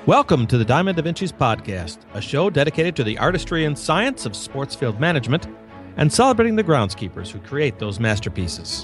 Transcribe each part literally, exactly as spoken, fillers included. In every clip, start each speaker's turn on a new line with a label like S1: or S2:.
S1: Welcome to the Diamond Da Vinci's podcast, a show dedicated to the artistry and science of sports field management and celebrating the groundskeepers who create those masterpieces.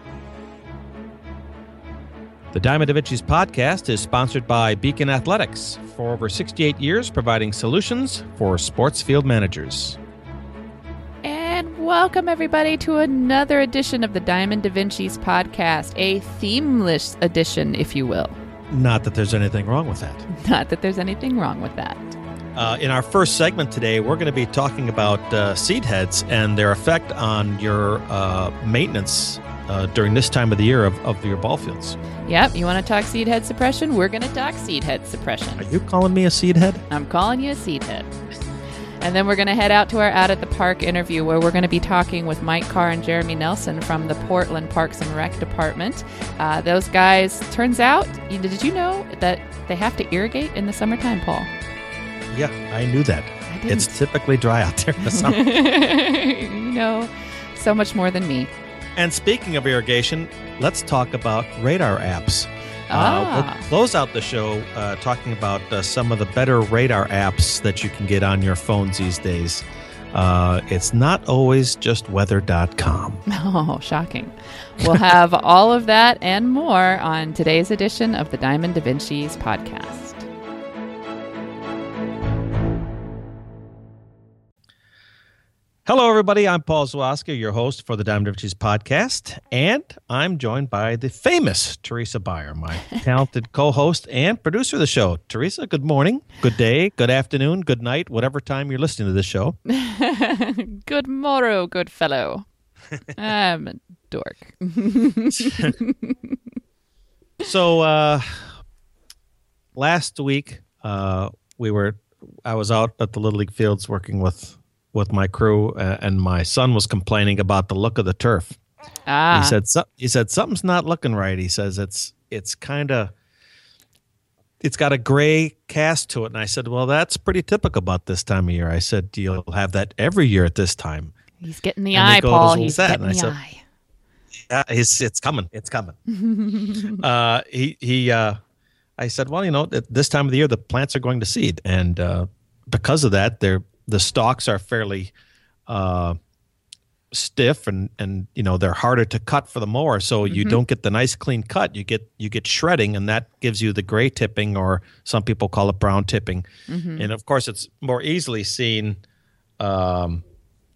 S1: The Diamond Da Vinci's podcast is sponsored by Beacon Athletics, for over sixty-eight years providing solutions for sports field managers.
S2: And welcome, everybody, to another edition of the Diamond Da Vinci's podcast, a themeless edition, if you will.
S1: Not that there's anything wrong with that.
S2: Not that there's anything wrong with that.
S1: Uh, in our first segment today, we're going to be talking about uh, seed heads and their effect on your uh, maintenance uh, during this time of the year of, of your ball fields.
S2: Yep, you want to talk seed head suppression? We're going to talk seed head suppression.
S1: Are you calling me a seed head?
S2: I'm calling you a seed head. And then we're going to head out to our Out at the Park interview, where we're going to be talking with Mike Carr and Jeremy Nelson from the Portland Parks and Rec Department. Uh, those guys, turns out, did you know that they have to irrigate in the summertime, Paul?
S1: Yeah, I knew that.
S2: I didn't.
S1: It's typically dry out there in the summer.
S2: You know so much more than me.
S1: And speaking of irrigation, let's talk about radar apps.
S2: Ah.
S1: Uh, we'll close out the show uh, talking about uh, some of the better radar apps that you can get on your phones these days. Uh, it's not always just weather dot com.
S2: Oh, shocking. We'll have all of that and more on today's edition of the Diamond Da Vinci's podcast.
S1: Hello, everybody. I'm Paul Zawaska, your host for the Diamond Da Vinci's podcast, and I'm joined by the famous Teresa Beyer, my talented co-host and producer of the show. Teresa, good morning, good day, good afternoon, good night, whatever time you're listening to this show.
S2: Good morrow, good fellow. I'm a dork.
S1: So, uh, last week, uh, we were, I was out at the Little League fields working with with my crew, uh, and my son was complaining about the look of the turf.
S2: Ah.
S1: He said, so, he said, something's not looking right. He says, it's, it's kind of, it's got a gray cast to it. And I said, well, that's pretty typical about this time of year. I said, you'll have that every year at this time.
S2: He's getting the
S1: And
S2: eye,
S1: he goes,
S2: Paul.
S1: "What's
S2: He's
S1: that?"
S2: getting
S1: And I
S2: the
S1: said,
S2: eye.
S1: Yeah, it's, it's coming. It's coming. uh, he, he, uh, I said, well, you know, at this time of the year, the plants are going to seed. And uh, because of that, they're, the stalks are fairly uh, stiff, and, and you know they're harder to cut for the mower. So you mm-hmm. don't get the nice clean cut. You get you get shredding, and that gives you the gray tipping, or some people call it brown tipping. Mm-hmm. And of course, it's more easily seen um,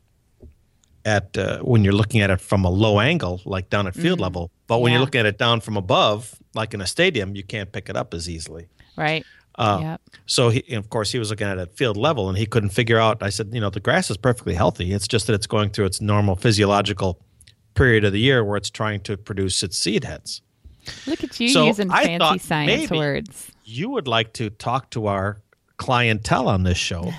S1: at uh, when you're looking at it from a low angle, like down at field mm-hmm. level. But when
S2: yeah.
S1: you're looking at it down from above, like in a stadium, you can't pick it up as easily.
S2: Right.
S1: Uh,
S2: yep.
S1: So, he, of course, he was looking at it at field level, and he couldn't figure out. I said, you know, the grass is perfectly healthy. It's just that it's going through its normal physiological period of the year where it's trying to produce its seed heads.
S2: Look at you
S1: so
S2: using
S1: I
S2: fancy science
S1: maybe
S2: words.
S1: You would like to talk to our clientele on this show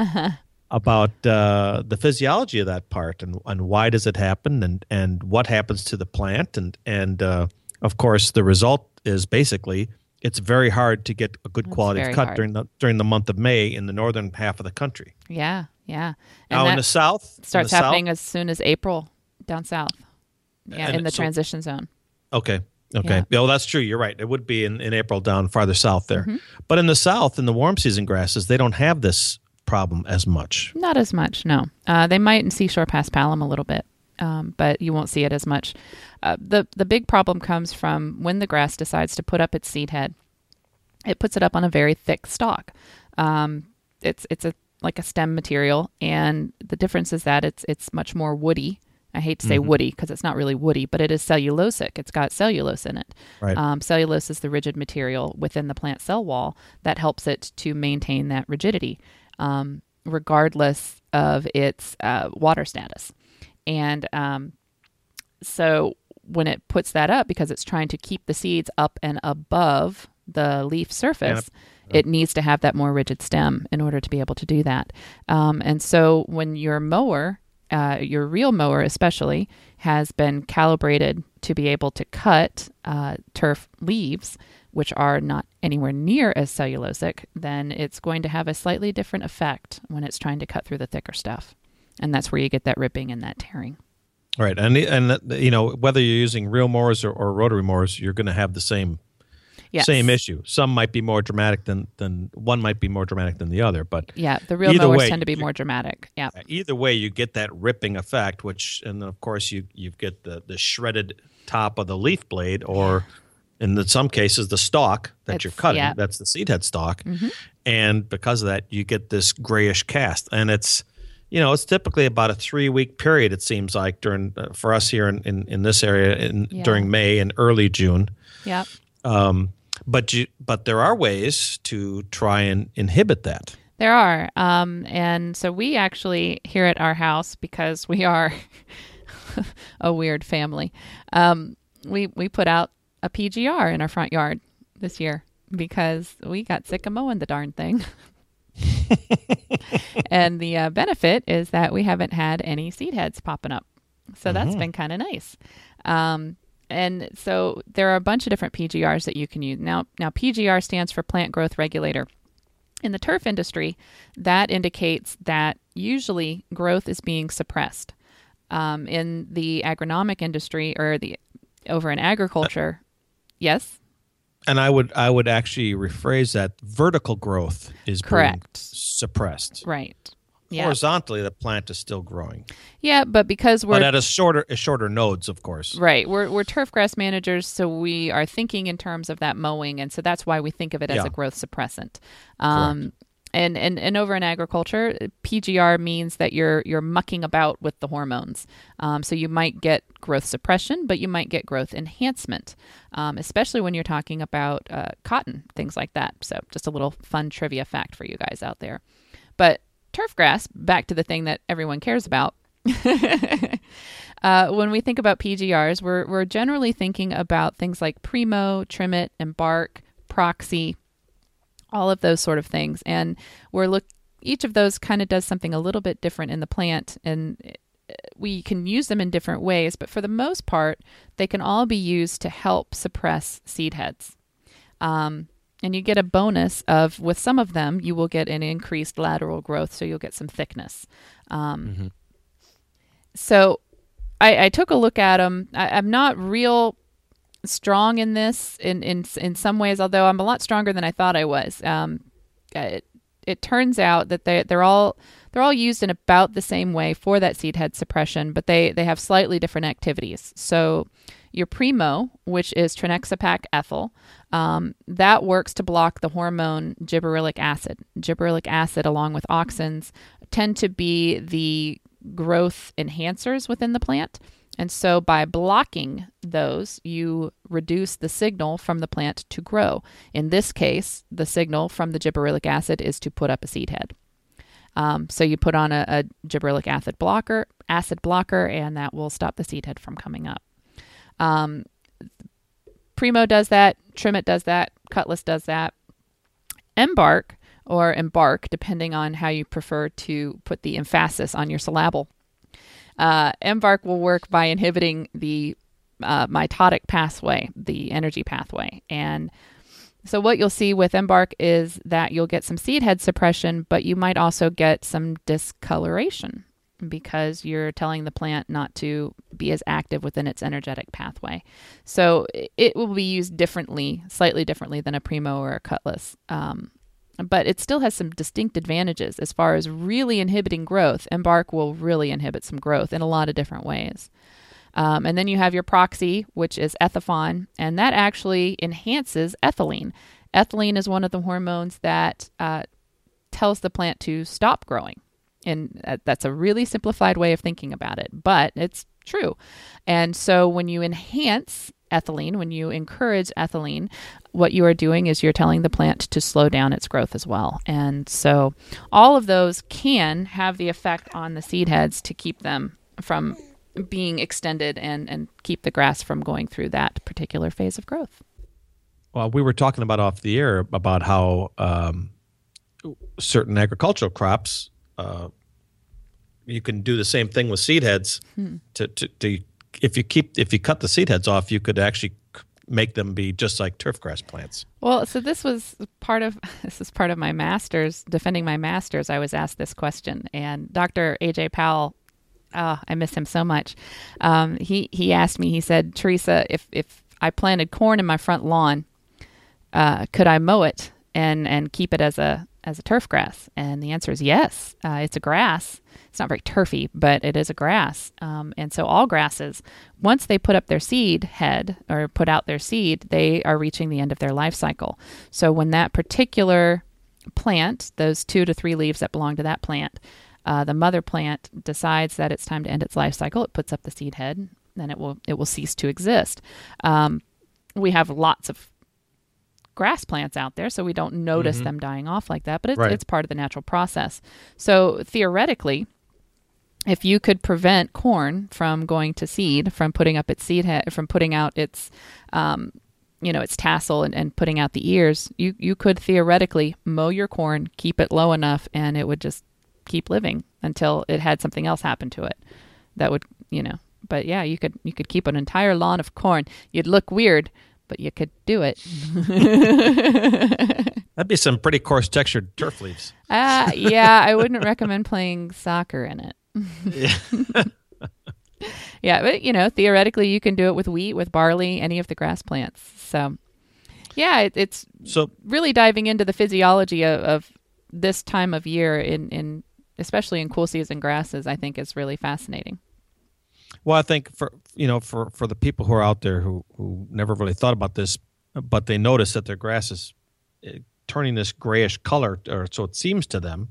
S1: about uh, the physiology of that part, and, and why does it happen, and, and what happens to the plant. And, and uh, of course, the result is basically it's very hard to get a good
S2: It's
S1: quality of
S2: very
S1: cut
S2: hard.
S1: during the during the month of May in the northern half of the country.
S2: Yeah, yeah. And
S1: Now
S2: that
S1: in the south, in
S2: starts
S1: the
S2: happening
S1: south,
S2: as soon as April down south. Yeah,
S1: And
S2: in the
S1: so-
S2: transition zone.
S1: Okay. Okay.
S2: Yeah.
S1: Yeah, well, that's true. You're right. It would be in, in April down farther south there.
S2: Mm-hmm.
S1: But in the south, in the warm season grasses, they don't have this problem as much.
S2: Not as much, no. Uh, they might in Seashore Paspalum a little bit, um, but you won't see it as much. Uh, the the big problem comes from when the grass decides to put up its seed head. It puts it up on a very thick stalk. Um, it's it's a like a stem material, and the difference is that it's it's much more woody. I hate to say
S1: Mhm.
S2: woody because it's not really woody, but it is cellulosic. It's got cellulose in it.
S1: Right.
S2: Um, cellulose is the rigid material within the plant cell wall that helps it to maintain that rigidity, um, regardless of its uh, water status. And um, so when it puts that up, because it's trying to keep the seeds up and above the leaf surface,
S1: Yeah.
S2: it needs to have that more rigid stem in order to be able to do that. Um, and so when your mower, uh, your real mower especially, has been calibrated to be able to cut uh, turf leaves, which are not anywhere near as cellulosic, then it's going to have a slightly different effect when it's trying to cut through the thicker stuff. And that's where you get that ripping and that tearing.
S1: Right. And, and you know, whether you're using real mowers or, or rotary mowers, you're going to have the same
S2: Yes.
S1: Same issue. Some might be more dramatic than, than one might be more dramatic than the other. But
S2: yeah, the real
S1: either
S2: mowers
S1: way,
S2: tend to be
S1: you-
S2: more dramatic. Yeah.
S1: Either way, you get that ripping effect, which, and then of course you you get the the shredded top of the leaf blade, or in the, some cases the stalk that
S2: It's-
S1: you're cutting.
S2: yeah.
S1: That's the seed head stalk,
S2: Mm-hmm.
S1: and because of that, you get this grayish cast, and it's you know it's typically about a three week period. It seems like during uh, for us here in in, in this area in,
S2: Yeah.
S1: during May and early June.
S2: Yeah.
S1: Um, but you but there are ways to try and inhibit that.
S2: There are. Um, and so we actually, here at our house, because we are a weird family, um, we, we put out a P G R in our front yard this year because we got sick of mowing the darn thing. And the uh, benefit is that we haven't had any seed heads popping up. So that's been kind of nice. Um, and so there are a bunch of different P G Rs that you can use. Now, now P G R stands for plant growth regulator. In the turf industry, that indicates that usually growth is being suppressed. Um, in the agronomic industry or the over in agriculture, yes,
S1: And I would I would actually rephrase that vertical growth is being
S2: Correct.
S1: suppressed.
S2: right, yeah,
S1: Horizontally, the plant is still growing,
S2: yeah, but because we're
S1: but at a shorter a shorter nodes, of course.
S2: right, we're we're turf grass managers, so we are thinking in terms of that mowing, and so that's why we think of it as
S1: Yeah.
S2: a growth suppressant. Um, and, and and over in agriculture, P G R means that you're you're mucking about with the hormones. Um, so you might get growth suppression, but you might get growth enhancement, um, especially when you're talking about uh, cotton, things like that. So just a little fun trivia fact for you guys out there. But turf grass, back to the thing that everyone cares about. uh, when we think about P G Rs, we're we're generally thinking about things like Primo, Trim-It, Embark, Proxy, all of those sort of things. And we're look each of those kind of does something a little bit different in the plant, and we can use them in different ways, but for the most part, they can all be used to help suppress seed heads. Um, and you get a bonus of, with some of them, you will get an increased lateral growth, so you'll get some thickness. Um,
S1: Mm-hmm.
S2: So I, I took a look at them. I, I'm not real strong in this in, in in some ways, although I'm a lot stronger than I thought I was. Um, it, it turns out that they they're all they're all used in about the same way for that seed head suppression, but they they have slightly different activities. So your Primo, which is trinexapac ethyl, um, that works to block the hormone gibberellic acid. Gibberellic acid, along with auxins, tend to be the growth enhancers within the plant. And so by blocking those, you reduce the signal from the plant to grow. In this case, the signal from the gibberellic acid is to put up a seed head. Um, so you put on a, a gibberellic acid blocker, acid blocker, and that will stop the seed head from coming up. Um, Primo does that, Trim-It does that, Cutlass does that. Embark, or Embark, depending on how you prefer to put the emphasis on your syllable. Uh, Embark will work by inhibiting the uh, mitotic pathway, the energy pathway. And so what you'll see with Embark is that you'll get some seed head suppression, but you might also get some discoloration because you're telling the plant not to be as active within its energetic pathway. So it will be used differently, slightly differently than a Primo or a Cutlass. Um, but it still has some distinct advantages as far as really inhibiting growth. Embark will really inhibit some growth in a lot of different ways. Um, and then you have your Proxy, which is Ethifon, and that actually enhances ethylene. Ethylene is one of the hormones that uh, tells the plant to stop growing. And that's a really simplified way of thinking about it, but it's true. And so when you enhance ethylene, when you encourage ethylene, what you are doing is you're telling the plant to slow down its growth as well. And so all of those can have the effect on the seed heads to keep them from being extended and, and keep the grass from going through that particular phase of growth.
S1: Well, we were talking about off the air about how um, certain agricultural crops, uh, you can do the same thing with seed heads. Hmm. To, to, to if you keep if you cut the seed heads off, you could actually make them be just like turfgrass plants.
S2: Well, so this was part of this is part of my master's, defending my master's. I was asked this question, and Doctor A J Powell, oh, I miss him so much. Um, he he asked me. He said, Teresa, if if I planted corn in my front lawn, uh, could I mow it and, and keep it as a as a turf grass? And the answer is yes. Uh, it's a grass. It's not very turfy, but it is a grass. Um, and so all grasses, once they put up their seed head or put out their seed, they are reaching the end of their life cycle. So when that particular plant, those two to three leaves that belong to that plant, uh, the mother plant decides that it's time to end its life cycle, it puts up the seed head, then it will it will cease to exist. Um, we have lots of grass plants out there, so we don't notice mm-hmm. them dying off like that, but it's,
S1: right.
S2: it's part of the natural process. So theoretically, if you could prevent corn from going to seed, from putting up its seed head, from putting out its, um, you know, its tassel and, and putting out the ears, you, you could theoretically mow your corn, keep it low enough, and it would just keep living until it had something else happen to it that would, you know, but yeah, you could, you could keep an entire lawn of corn. You'd look weird, but you could do it.
S1: That'd be some pretty coarse textured turf leaves.
S2: Uh, yeah, I wouldn't recommend playing soccer in it.
S1: Yeah.
S2: Yeah, but you know, theoretically you can do it with wheat, with barley, any of the grass plants. So yeah, it, it's
S1: so
S2: really diving into the physiology of, of this time of year in, in especially in cool season grasses, I think is really fascinating.
S1: Well, I think for you know for, for the people who are out there who, who never really thought about this, but they notice that their grass is turning this grayish color, or so it seems to them.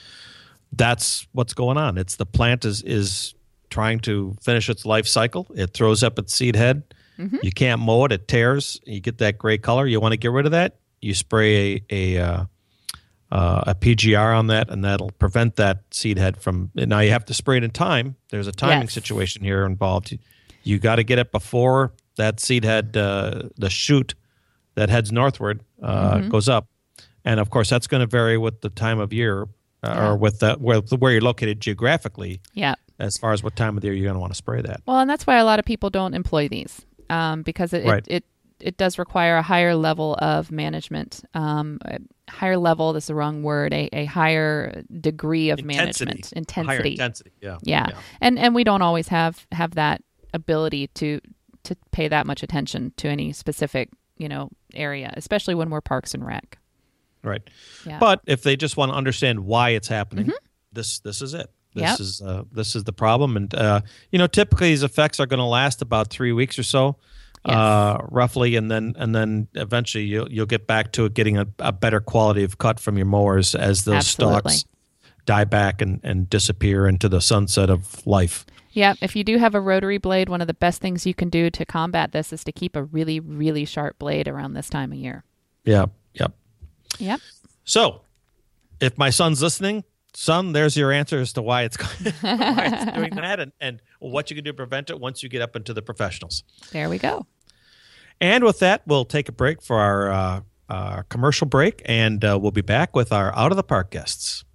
S1: That's what's going on. It's the plant is is trying to finish its life cycle. It throws up its seed head. Mm-hmm. You can't mow it; it tears. You get that gray color. You want to get rid of that. You spray a a, uh, uh, a P G R on that, and that'll prevent that seed head from. Now you have to spray it in time. There's a timing
S2: yes.
S1: situation here involved. You, you got to get it before that seed head, uh, the shoot that heads northward, uh, mm-hmm. goes up, and of course that's going to vary with the time of year uh, yeah. or with the, where where you're located geographically.
S2: Yeah.
S1: As far as what time of the year you're going to want to spray that.
S2: Well, and that's why a lot of people don't employ these um, because it,
S1: right.
S2: it, it it does require a higher level of management. Um, a higher level, this is the wrong word, a, a higher degree of
S1: intensity.
S2: management. Intensity.
S1: Higher intensity, yeah.
S2: yeah.
S1: Yeah.
S2: And and we don't always have, have that ability to to pay that much attention to any specific, you know, area, especially when we're Parks and Rec.
S1: Right.
S2: Yeah.
S1: But if they just want to understand why it's happening, mm-hmm. this this is it. This
S2: yep.
S1: is uh, this is the problem, and uh, you know, typically these effects are going to last about three weeks or so, yes. uh, roughly, and then and then eventually you'll you'll get back to getting a, a better quality of cut from your mowers as those
S2: Absolutely.
S1: stalks die back and, and disappear into the sunset of life.
S2: Yeah, if you do have a rotary blade, one of the best things you can do to combat this is to keep a really, really sharp blade around this time of year.
S1: Yeah, yep.
S2: Yep.
S1: So, if my son's listening. Son, there's your answer as to why it's, why it's doing that and, and what you can do to prevent it once you get up into the professionals.
S2: There we go.
S1: And with that, we'll take a break for our, uh, our commercial break, and uh, we'll be back with our Out of the Park guests.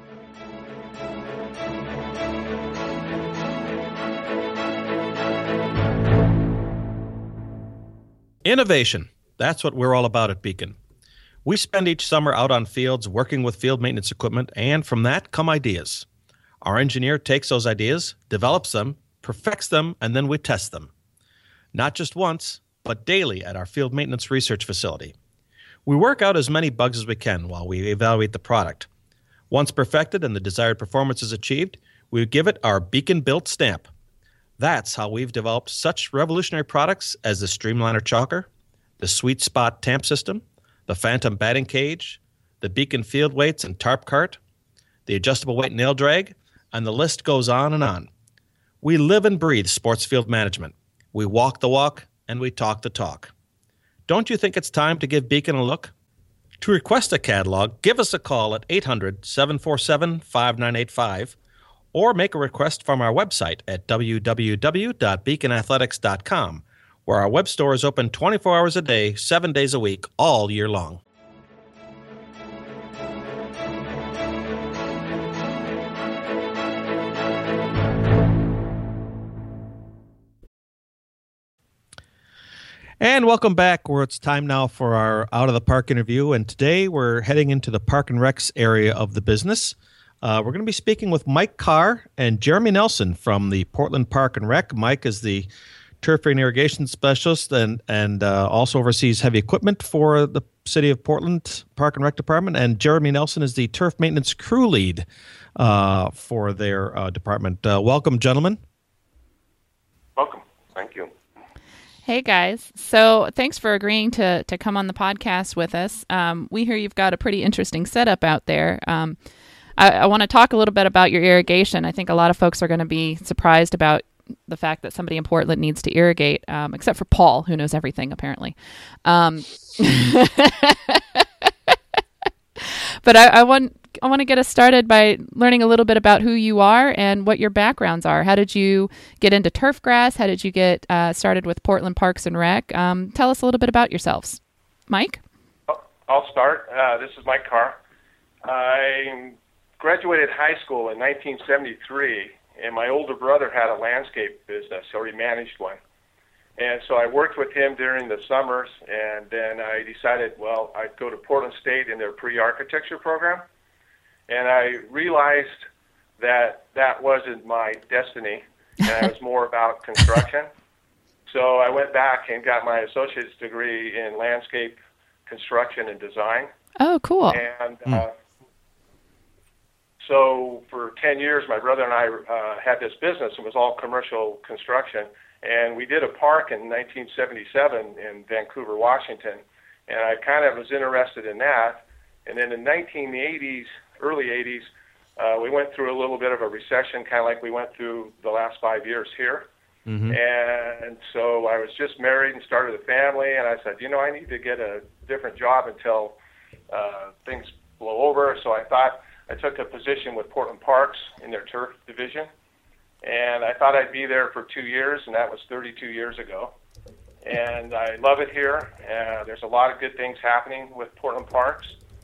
S1: Innovation. That's what we're all about at Beacon. We spend each summer out on fields working with field maintenance equipment, and from that come ideas. Our engineer takes those ideas, develops them, perfects them, and then we test them. Not just once, but daily at our field maintenance research facility. We work out as many bugs as we can while we evaluate the product. Once perfected and the desired performance is achieved, we give it our Beacon-built stamp. That's how we've developed such revolutionary products as the Streamliner Chalker, the Sweet Spot Tamp System, the Phantom Batting Cage, the Beacon Field Weights and Tarp Cart, the Adjustable Weight Nail Drag, and the list goes on and on. We live and breathe sports field management. We walk the walk, and we talk the talk. Don't you think it's time to give Beacon a look? To request a catalog, give us a call at eight hundred, seven four seven, five nine eight five or make a request from our website at w w w dot beacon athletics dot com, where our web store is open twenty-four hours a day, seven days a week, all year long. And welcome back, where it's time now for our Out of the Park interview. And today we're heading into the Park and Recs area of the business. Uh, we're going to be speaking with Mike Carr and Jeremy Nelson from the Portland Park and Rec. Mike is the turf and irrigation specialist, and and uh, also oversees heavy equipment for the City of Portland Park and Rec Department. And Jeremy Nelson is the turf maintenance crew lead uh, for their uh, department. Uh, welcome, gentlemen.
S3: Welcome. Thank you.
S2: Hey, guys. So thanks for agreeing to, to come on the podcast with us. Um, we hear you've got a pretty interesting setup out there. Um, I, I want to talk a little bit about your irrigation. I think a lot of folks are going to be surprised about the fact that somebody in Portland needs to irrigate, um, except for Paul, who knows everything, apparently. Um, but I, I want I want to get us started by learning a little bit about who you are and what your backgrounds are. How did you get into turf grass? How did you get uh, started with Portland Parks and Rec? Um, tell us a little bit about yourselves. Mike?
S3: I'll start. Uh, this is Mike Carr. I graduated high school in nineteen seventy-three, and my older brother had a landscape business, or he managed one. And so I worked with him during the summers, and then I decided, well, I'd go to Portland State in their pre-architecture program. And I realized that that wasn't my destiny, and it was more about construction. So I went back and got my associate's degree in landscape construction and design.
S2: Oh, cool.
S3: And uh, so for ten years, my brother and I uh, had this business. It was all commercial construction. And we did a park in nineteen seventy-seven in Vancouver, Washington. And I kind of was interested in that. And then in nineteen eighties, early eighties, uh, we went through a little bit of a recession, kind of like we went through the last five years here. Mm-hmm. And so I was just married and started a family, and I said, you know, I need to get a different job until uh, things blow over. So I thought I took a position with Portland Parks in their turf division, and I thought I'd be there for two years, and that was thirty-two years ago. And I love it here. Uh, there's a lot of good things happening with Portland Parks.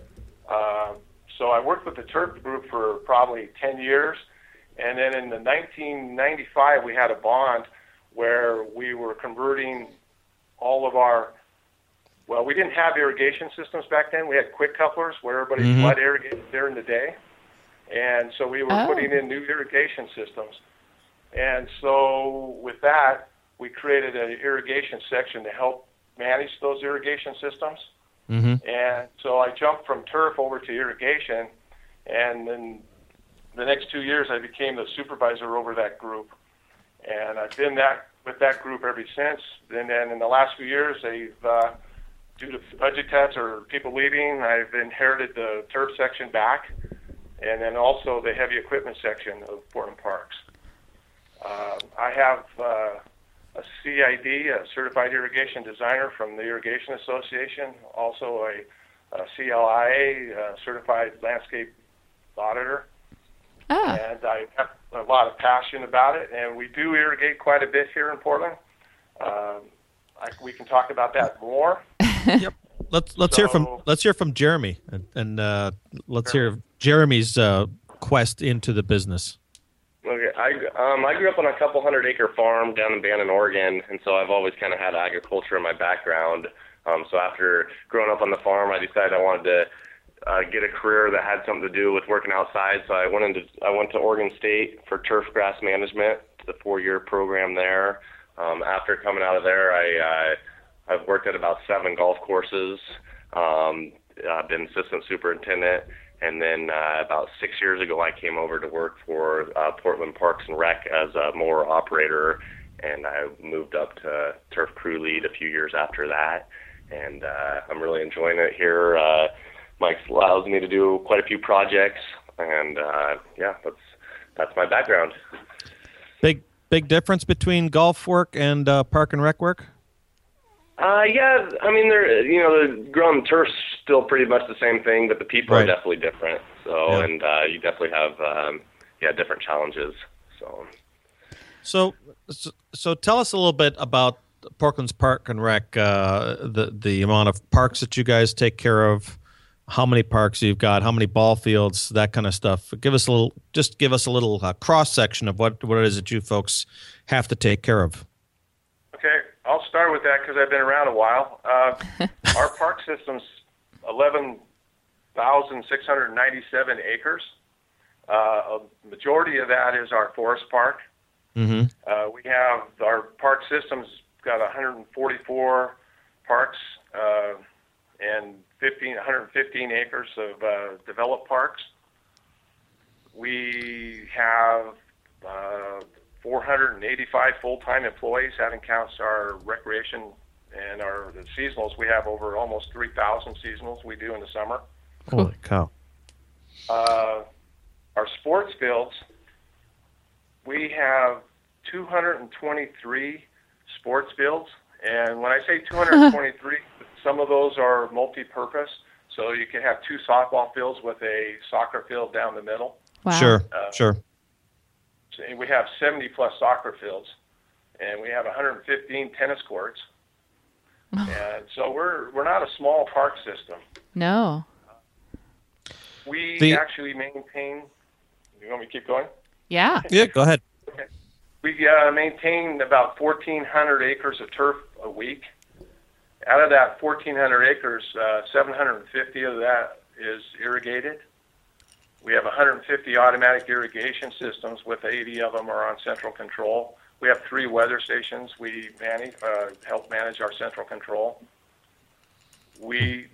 S3: Uh, So I worked with the turf group for probably ten years, and then in the nineteen ninety-five we had a bond where we were converting all of our, well, we didn't have irrigation systems back then. We had quick couplers where everybody mm-hmm. flood irrigated during the day, and so we were oh. putting in new irrigation systems. And so with that, we created an irrigation section to help manage those irrigation systems. Mm-hmm. And so I jumped from turf over to irrigation, and then the next two years I became the supervisor over that group. And I've been that with that group ever since. And then in the last few years, they've, uh, due to budget cuts or people leaving, I've inherited the turf section back, and then also the heavy equipment section of Portland Parks. Uh, I have uh, a C I D, a Certified Irrigation Designer from the Irrigation Association, also a, a C L I A, a Certified Landscape Auditor. Ah. And I have a lot of passion about it, and we do irrigate quite a bit here in Portland. Um, I, we can talk about that more.
S1: Yep. Let's let's so, hear from let's hear from Jeremy, and, and uh, let's sure. hear Jeremy's uh, quest into the business.
S4: Okay, I um I grew up on a couple hundred acre farm down in Bannon, Oregon, and so I've always kind of had agriculture in my background. Um, so after growing up on the farm, I decided I wanted to uh, get a career that had something to do with working outside. So I went into I went to Oregon State for turf grass management, the four-year program there. Um, after coming out of there, I uh, I've worked at about seven golf courses. Um, I've been assistant superintendent. And then uh, about six years ago, I came over to work for uh, Portland Parks and Rec as a mower operator, and I moved up to turf crew lead a few years after that. And uh, I'm really enjoying it here. Uh, Mike allows me to do quite a few projects, and uh, yeah, that's that's my background.
S1: Big big difference between golf work and uh, park and rec work?
S4: Uh, yeah, I mean, they're, you know, the growing turf's still pretty much the same thing, but the people right. are definitely different. So, yeah. and uh, you definitely have, um, yeah, different challenges. So.
S1: so, so, so tell us a little bit about Portland's Park and Rec, uh, the the amount of parks that you guys take care of, how many parks you've got, how many ball fields, that kind of stuff. Give us a little, just give us a little uh, cross section of what what it is that you folks have to take care of.
S3: Okay. I'll start with that because I've been around a while. Uh, our park system's eleven thousand six hundred ninety-seven acres. Uh, a majority of that is our forest park.
S1: Mm-hmm.
S3: Uh, we have our park system's got one hundred forty-four parks uh, and fifteen, one hundred fifteen acres of uh, developed parks. We have uh, four hundred eighty-five full-time employees, having counts our recreation and our the seasonals. We have over almost three thousand seasonals we do in the summer.
S1: Holy cow.
S3: Uh, our sports fields, we have two hundred twenty-three sports fields. And when I say two hundred twenty-three, some of those are multi-purpose. So you can have two softball fields with a soccer field down the middle.
S2: Wow.
S1: Sure,
S3: Uh,
S1: sure.
S3: And we have seventy plus soccer fields, and we have one hundred fifteen tennis courts. And so we're we're not a small park system.
S2: No.
S3: We
S1: The-
S3: actually maintain. You want me to keep going?
S2: Yeah.
S1: Yeah, go ahead.
S3: We uh, maintain about fourteen hundred acres of turf a week. Out of that fourteen hundred acres, uh, seven hundred fifty of that is irrigated. We have one hundred fifty automatic irrigation systems, with eighty of them are on central control. We have three weather stations. We manage, uh, help manage our central control. We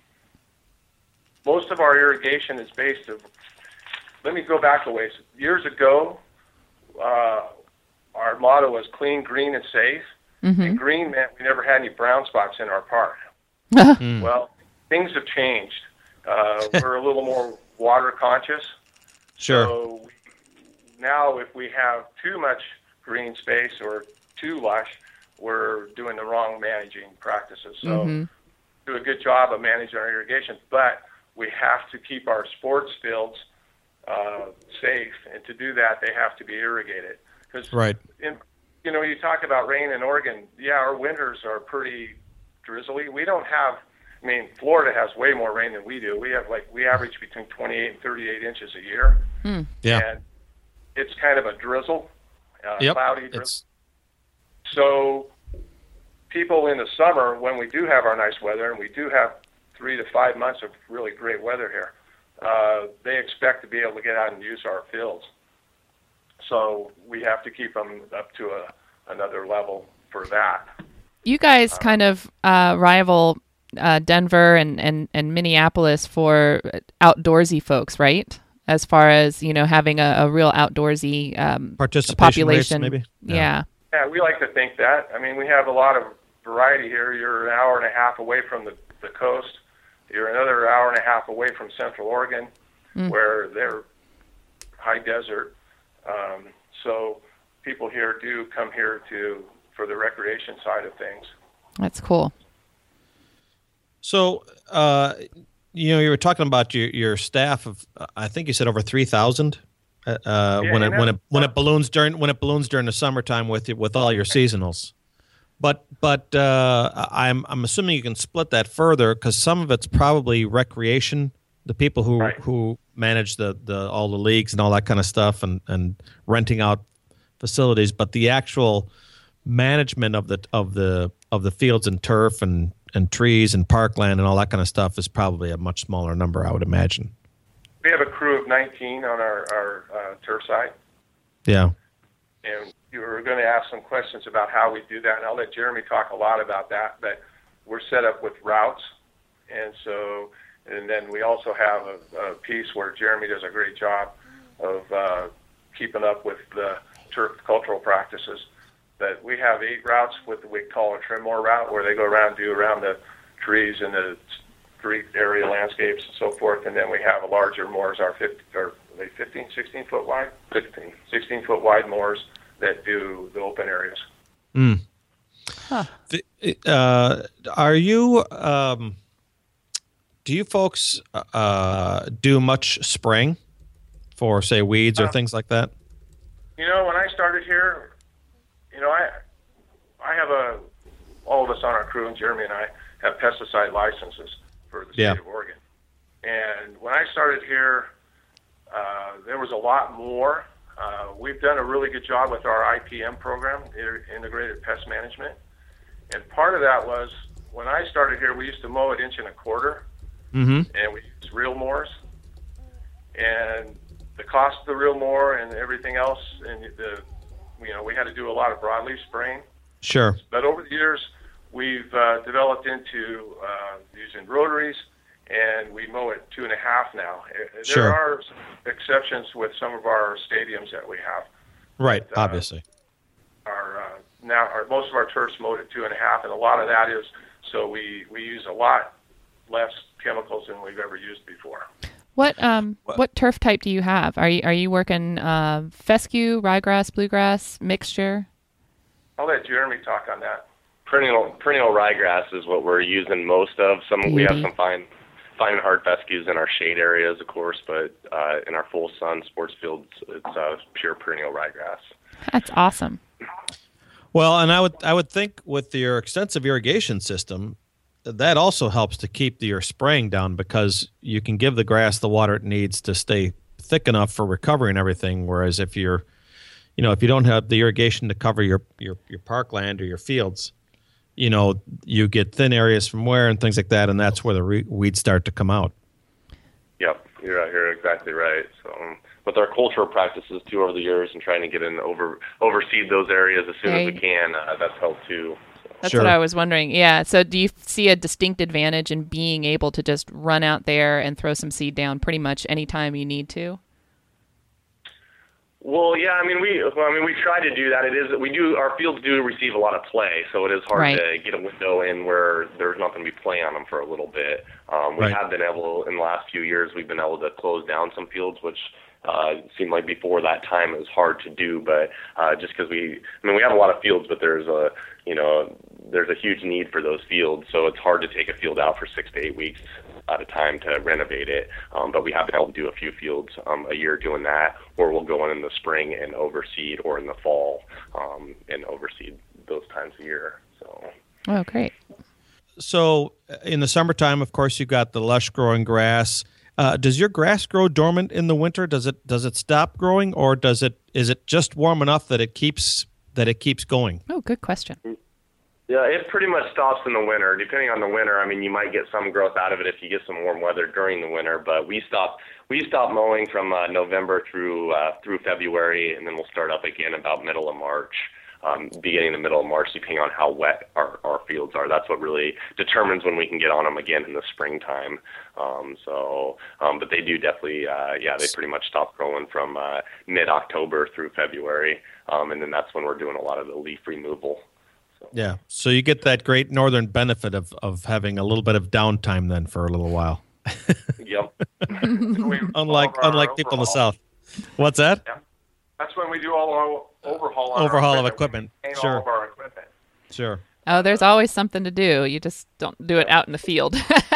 S3: most of our irrigation is based of. Let me go back a ways. Years ago, uh, our motto was clean, green, and safe.
S2: Mm-hmm.
S3: And green meant we never had any brown spots in our park.
S1: Mm.
S3: Well, things have changed. Uh, we're a little more water conscious.
S1: Sure.
S3: So we, now if we have too much green space or too lush, we're doing the wrong managing practices. So
S2: Mm-hmm.
S3: do a good job of managing our irrigation, but we have to keep our sports fields uh, safe, and to do that, they have to be irrigated. Because
S1: Right.
S3: in, you know, you talk about rain in Oregon. Yeah, our winters are pretty drizzly. We don't have. I mean, Florida has way more rain than we do. We have like we average between twenty-eight and thirty-eight inches a year.
S2: Mm.
S1: Yeah.
S3: And it's kind of a drizzle, uh,
S1: Yep.
S3: cloudy drizzle.
S1: It's
S3: So people in the summer, when we do have our nice weather, and we do have three to five months of really great weather here, uh, they expect to be able to get out and use our fields. So we have to keep them up to a, another level for that.
S2: You guys kind of uh, rival uh, Denver and, and, and Minneapolis for outdoorsy folks, right? As far as, you know, having a, a real outdoorsy um,
S1: participation rates,
S2: population.
S1: maybe?
S2: Yeah.
S3: Yeah, we like to think that. I mean, we have a lot of variety here. You're an hour and a half away from the, the coast. You're another hour and a half away from Central Oregon,
S2: Mm.
S3: where they're high desert. Um, so people here do come here to for the recreation side of things.
S2: That's cool.
S1: So, uh, you know, you were talking about your, your staff of, I think you said over three thousand. Uh,
S3: Yeah,
S1: when it
S3: and
S1: when it
S3: that's-
S1: when it balloons during when it balloons during the summertime with you- with all your seasonals, but but uh, I'm I'm assuming you can split that further, because some of it's probably recreation, the people who
S3: Right.
S1: who manage the, the all the leagues and all that kind of stuff, and, and renting out facilities, but the actual management of the of the of the fields and turf and, and trees and parkland and all that kind of stuff is probably a much smaller number, I would imagine.
S3: We have a crew of nineteen on our, our uh, turf side,
S1: Yeah.
S3: and you were going to ask some questions about how we do that, and I'll let Jeremy talk a lot about that, but we're set up with routes, and so, and then we also have a, a piece where Jeremy does a great job of uh, keeping up with the turf cultural practices. But we have eight routes with what we call a trim more route, where they go around, do around the trees and the street area landscapes and so forth, and then we have a larger moors, our fifty, or are they fifteen, sixteen foot wide? fifteen, sixteen foot wide moors that do the open areas.
S1: Mm. The, uh, are you? Um, do you folks uh, do much spraying for, say, weeds or
S3: Uh,
S1: things like that?
S3: You know, when I started here, you know, I I have a all of us on our crew, and Jeremy and I have pesticide licenses for the state
S1: Yeah.
S3: of Oregon. And when I started here, uh, there was a lot more. Uh, we've done a really good job with our I P M program, Inter- Integrated Pest Management. And part of that was when I started here, we used to mow an inch and a quarter,
S1: Mm-hmm.
S3: and we used reel mowers. And the cost of the reel mower and everything else, and the you know, we had to do a lot of broadleaf spraying.
S1: Sure.
S3: But over the years, we've uh, developed into uh, using rotaries, and we mow at two and a half now. There
S1: Sure.
S3: are some exceptions with some of our stadiums that we have.
S1: Right,
S3: But, uh,
S1: obviously.
S3: Our uh, now, our, most of our turfs mowed at two and a half, and a lot of that is so we, we use a lot less chemicals than we've ever used before.
S2: What um
S1: What-
S2: what turf type do you have? Are you are you working uh, fescue, ryegrass, bluegrass mixture?
S3: I'll let Jeremy talk on that.
S4: Perennial perennial ryegrass is what we're using most of. Some we have
S2: Beauty.
S4: some fine fine hard fescues in our shade areas, of course, but uh, in our full sun sports fields, it's uh, pure perennial ryegrass.
S2: That's awesome.
S1: Well, and I would I would think with your extensive irrigation system, that also helps to keep your spraying down because you can give the grass the water it needs to stay thick enough for recovery and everything. Whereas if you're, you know, if you don't have the irrigation to cover your your, your parkland or your fields, you know, you get thin areas from wear and things like that, and that's where the re- weeds start to come out.
S4: Yep, you're you're exactly right. So um, with our cultural practices too over the years and trying to get in over overseed those areas as soon as we
S2: Right.
S4: can, uh, that's helped too.
S2: That's
S1: Sure.
S2: what I was wondering. Yeah. So do you see a distinct advantage in being able to just run out there and throw some seed down pretty much anytime you need to?
S4: Well, yeah, I mean, we, well, I mean, we try to do that. It is, we do, our fields do receive a lot of play, so it is hard
S2: Right.
S4: to get a window in where there's not going to be play on them for a little bit. Um, we
S1: Right.
S4: have been able, in the last few years, we've been able to close down some fields, which uh, seemed like before that time it was hard to do, but uh, just because we, I mean, we have a lot of fields, but there's a, you know, there's a huge need for those fields, so it's hard to take a field out for six to eight weeks at a time to renovate it. Um, but we have been able to do a few fields um, a year doing that, or we'll go in in the spring and overseed, or in the fall um, and overseed those times a year. So.
S2: Oh, great.
S1: So in the summertime, of course, you've got the lush growing grass. Uh, does your grass grow dormant in the winter? Does it does it stop growing, or does it is it just warm enough that it keeps that it keeps going?
S2: Oh, good question.
S4: Yeah, it pretty much stops in the winter. Depending on the winter, I mean, you might get some growth out of it if you get some warm weather during the winter. But we stop we stop mowing from uh, November through uh, through February, and then we'll start up again about middle of March, um, beginning the middle of March, depending on how wet our, our fields are. That's what really determines when we can get on them again in the springtime. Um, so, um, but they do definitely, uh, yeah, they pretty much stop growing from uh, mid-October through February, um, and then that's when we're doing a lot of the leaf removal.
S1: Yeah. So you get that great northern benefit of, of having a little bit of downtime then for a little while.
S4: Yep.
S3: We-
S1: unlike
S3: all of our
S1: unlike people in the
S3: overhaul.
S1: south. What's that?
S3: Yeah. That's when we do all our overhaul on
S1: Overhaul
S3: our
S1: of
S3: equipment.
S1: equipment.
S3: We
S1: Sure.
S3: all of our equipment.
S1: Sure.
S2: Oh, there's always something to do. You just don't do it out in the field.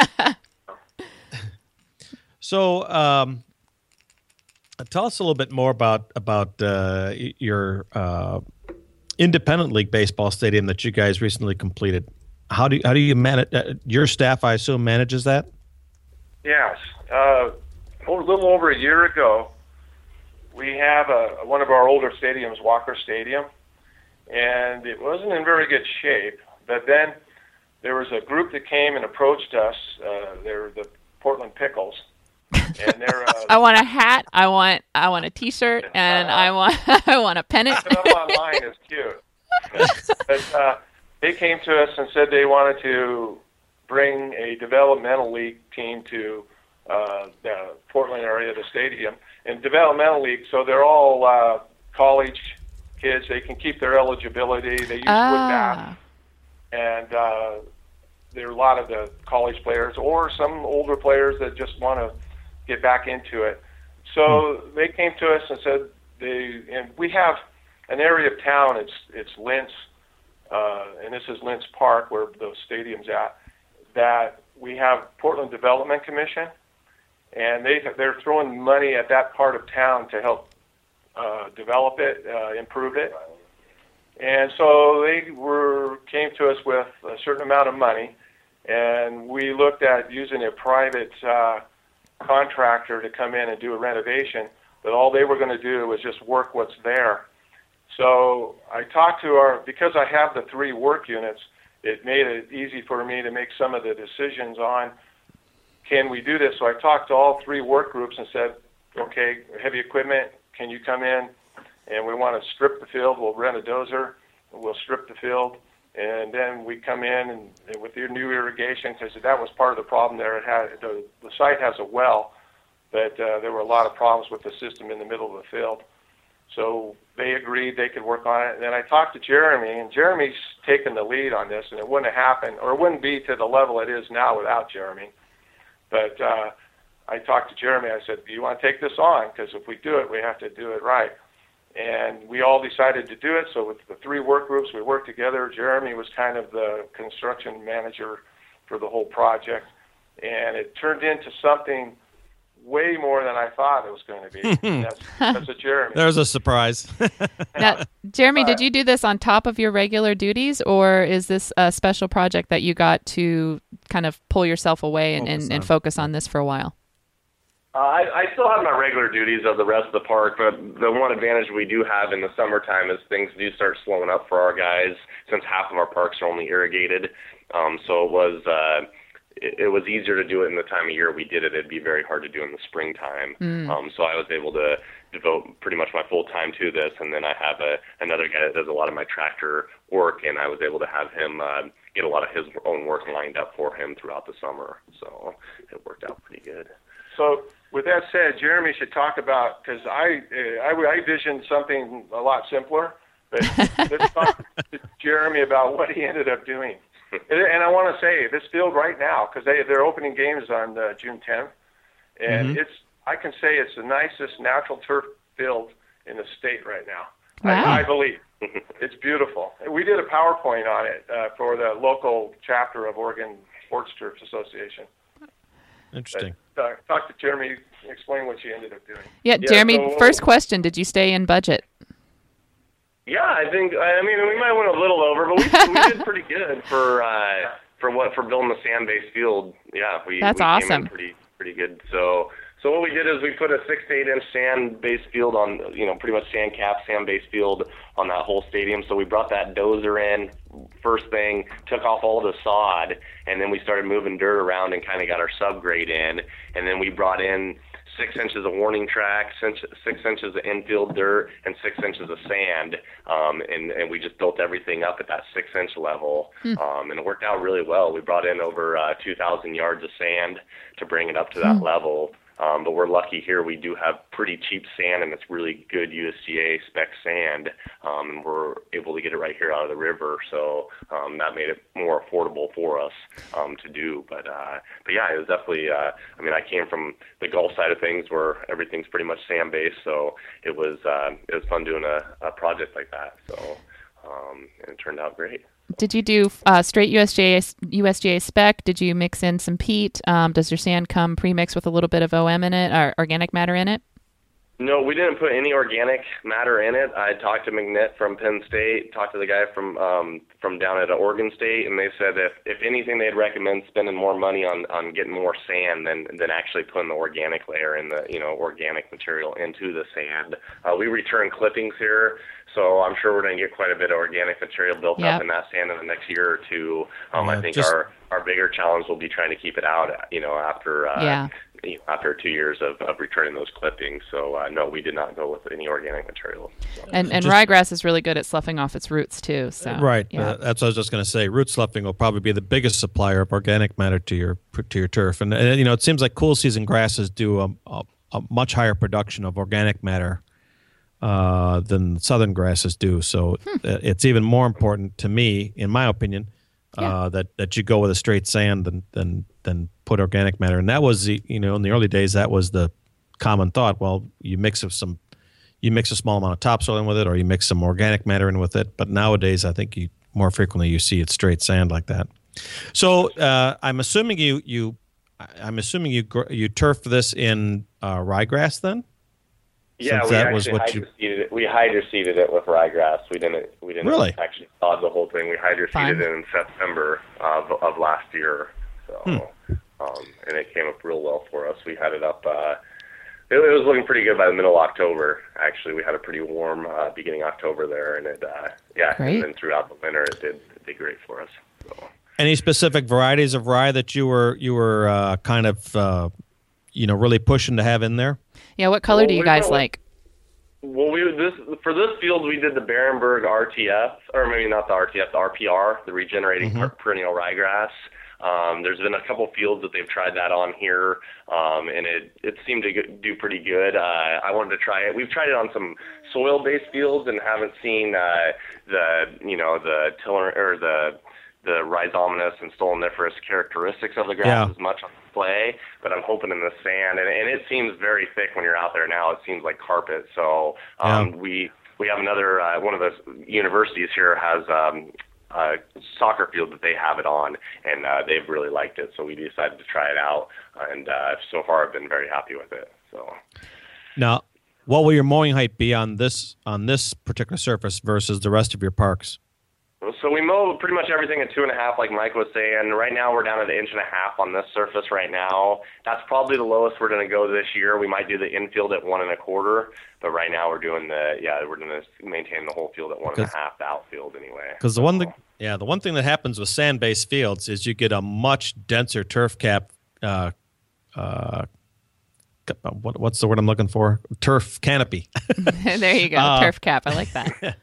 S1: So, um, tell us a little bit more about about uh, y- your uh, independent league baseball stadium that you guys recently completed. How do you, how do you manage? Uh, your staff, I assume, manages that.
S3: Yes. Uh, a little over a year ago, we have a, one of our older stadiums, Walker Stadium, and it wasn't in very good shape. But then there was a group that came and approached us. Uh, they're the Portland Pickles, and they're. Uh,
S2: I want a hat. I want I want a T-shirt, and I want I want a pennant.
S3: Put up online is cute. But uh, they came to us and said they wanted to bring a developmental league team to uh, the Portland area, the stadium, and developmental league. So they're all uh, college kids. They can keep their eligibility. They use wood
S2: Ah,
S3: bats, and uh, there are a lot of the college players or some older players that just want to get back into it. So they came to us and said they, and we have an area of town. It's it's Lintz, uh, and this is Lintz Park where the stadium's at. That we have Portland Development Commission, and they they're throwing money at that part of town to help uh, develop it, uh, improve it. And so they were came to us with a certain amount of money, and we looked at using a private uh, contractor to come in and do a renovation. But all they were going to do was just work what's there. So I talked to our, because I have the three work units, it made it easy for me to make some of the decisions on, can we do this? So I talked to all three work groups and said, okay, heavy equipment, can you come in and we want to strip the field. We'll rent a dozer, we'll strip the field, and then we come in and, and with the new irrigation, because that was part of the problem there. It had the, the site has a well, but uh, there were a lot of problems with the system in the middle of the field. So they agreed they could work on it. And then I talked to Jeremy, and Jeremy's taken the lead on this, and it wouldn't have happened, or it wouldn't be to the level it is now without Jeremy. But uh, I talked to Jeremy. I said, do you want to take this on? Because if we do it, we have to do it right. And we all decided to do it. So with the three work groups, we worked together. Jeremy was kind of the construction manager for the whole project. And it turned into something way more than I thought it was going to be. That's, that's a Jeremy.
S1: There's a surprise.
S2: Now, Jeremy, did you do this on top of your regular duties, or is this a special project that you got to kind of pull yourself away and, and, and focus on this for a while?
S4: Uh, I, I still have my regular duties of the rest of the park, but the one advantage we do have in the summertime is things do start slowing up for our guys, since half of our parks are only irrigated. Um, so it was... Uh, It, it was easier to do it in the time of year we did it. It'd be very hard to do in the springtime. Mm. Um, so I was able to devote pretty much my full time to this. And then I have a, another guy that does a lot of my tractor work, and I was able to have him uh, get a lot of his own work lined up for him throughout the summer. So it worked out pretty good.
S3: So with that said, Jeremy should talk about, because I, uh, I, I visioned something a lot simpler, but let's talk to Jeremy about what he ended up doing. And I want to say, this field right now, because they, they're opening games on uh, June tenth, and mm-hmm. it's I can say it's the nicest natural turf field in the state right now. Wow. I, I believe. It's beautiful. We did a PowerPoint on it uh, for the local chapter of Oregon Sports Turf Association.
S1: Interesting.
S3: But, uh, talk to Jeremy, explain what you ended up doing.
S2: Yeah, yeah Jeremy, so, first question, did you stay in budget?
S4: Yeah, I think. I mean, we might went a little over, but we we did pretty good for uh, for what for building the sand-based field. Yeah, we
S2: that's
S4: we
S2: awesome.
S4: Came in pretty pretty good. So so what we did is we put a six to eight inch sand-based field on, you know, pretty much sand cap sand-based field on that whole stadium. So we brought that dozer in first thing, took off all the sod, and then we started moving dirt around and kind of got our subgrade in, and then we brought in six inches of warning track, six, six inches of infield dirt, and six inches of sand, um, and, and we just built everything up at that six-inch level, hmm. um, and it worked out really well. We brought in over uh, two thousand yards of sand to bring it up to that hmm. level, um, but we're lucky here. We do have pretty cheap sand, and it's really good U S G A spec sand, um, and we're able to get it right here out of the river, so um, that made it more affordable for us um, to do. But uh, but yeah, it was definitely. Uh, I mean, I came from the golf side of things where everything's pretty much sand based, so it was uh, it was fun doing a, a project like that. So um, and it turned out great.
S2: Did you do uh, straight U S G A U S G A spec? Did you mix in some peat? Um, does your sand come pre-mixed with a little bit of O M in it, or organic matter in it?
S4: No, we didn't put any organic matter in it. I talked to McNitt from Penn State, talked to the guy from um, from down at Oregon State, and they said if, if anything, they'd recommend spending more money on, on getting more sand than than actually putting the organic layer in the, you know, organic material into the sand. Uh, we return clippings here, so I'm sure we're going to get quite a bit of organic material built yep. up in that sand in the next year or two. Um, yeah, I think just... our, our bigger challenge will be trying to keep it out, you know, after uh,
S2: yeah.
S4: after two years of, of returning those clippings. So, uh, no, we did not go with any organic material. So.
S2: And and
S1: just,
S2: ryegrass is really good at sloughing off its roots, too. So
S1: Right.
S2: Yeah.
S1: Uh, that's what I was just going to say. Root sloughing will probably be the biggest supplier of organic matter to your to your turf. And, and you know, it seems like cool season grasses do a, a, a much higher production of organic matter uh, than southern grasses do. So hmm. it's even more important to me, in my opinion, yeah. uh, that, that you go with a straight sand than than than put organic matter. And that was the, you know, in the early days, that was the common thought. Well, you mix of some, you mix a small amount of topsoil in with it, or you mix some organic matter in with it. But nowadays, I think you more frequently you see it straight sand like that. So uh, I'm assuming you you I'm assuming you you turf this in uh, ryegrass then.
S4: Yeah,
S1: Since
S4: we
S1: that
S4: actually
S1: was what
S4: hydroseeded
S1: you...
S4: it. We hydroseeded it with ryegrass. We didn't. We didn't
S1: really?
S4: actually sod the whole thing. We hydroseeded
S2: Fine.
S4: it in September of of last year. So,
S1: hmm.
S4: um, and it came up real well for us. We had it up. Uh, it, it was looking pretty good by the middle of October. Actually, we had a pretty warm uh, beginning October there, and it uh, yeah,
S2: Great.
S4: and then throughout the winter, it did it did great for us. So.
S1: Any specific varieties of rye that you were you were uh, kind of uh, you know really pushing to have in there?
S2: Yeah, what color
S4: well,
S2: do you
S4: we
S2: guys
S4: went,
S2: like?
S4: Well, we this for this field we did the Barenberg R T F, or maybe not the R T F, the R P R, the regenerating
S1: Mm-hmm.
S4: perennial ryegrass. Um, there's been a couple fields that they've tried that on here, um, and it it seemed to get, do pretty good. Uh, I wanted to try it. We've tried it on some soil-based fields and haven't seen uh, the you know the tiller or the the rhizominous and stoloniferous characteristics of the grass
S1: Yeah.
S4: as much on display, but I'm hoping in the sand, and, and it seems very thick when you're out there now. It seems like carpet. So um,
S1: Yeah.
S4: we we have another uh, one of the universities here has um, a soccer field that they have it on, and uh, they've really liked it. So we decided to try it out, and uh, so far I've been very happy with it. So
S1: Now, what will your mowing height be on this on this particular surface versus the rest of your parks?
S4: So we mow pretty much everything at two and a half, like Mike was saying. Right now we're down at an inch and a half on this surface right now. That's probably the lowest we're going to go this year. We might do the infield at one and a quarter, but right now we're doing the, yeah, we're going to maintain the whole field at one and a half, the outfield anyway.
S1: Because the one thing, yeah, the one thing that happens with sand-based fields is you get a much denser turf cap. Uh, uh, what, what's the word I'm looking for? Turf canopy.
S2: There you go,
S1: Uh,
S2: turf cap. I like that.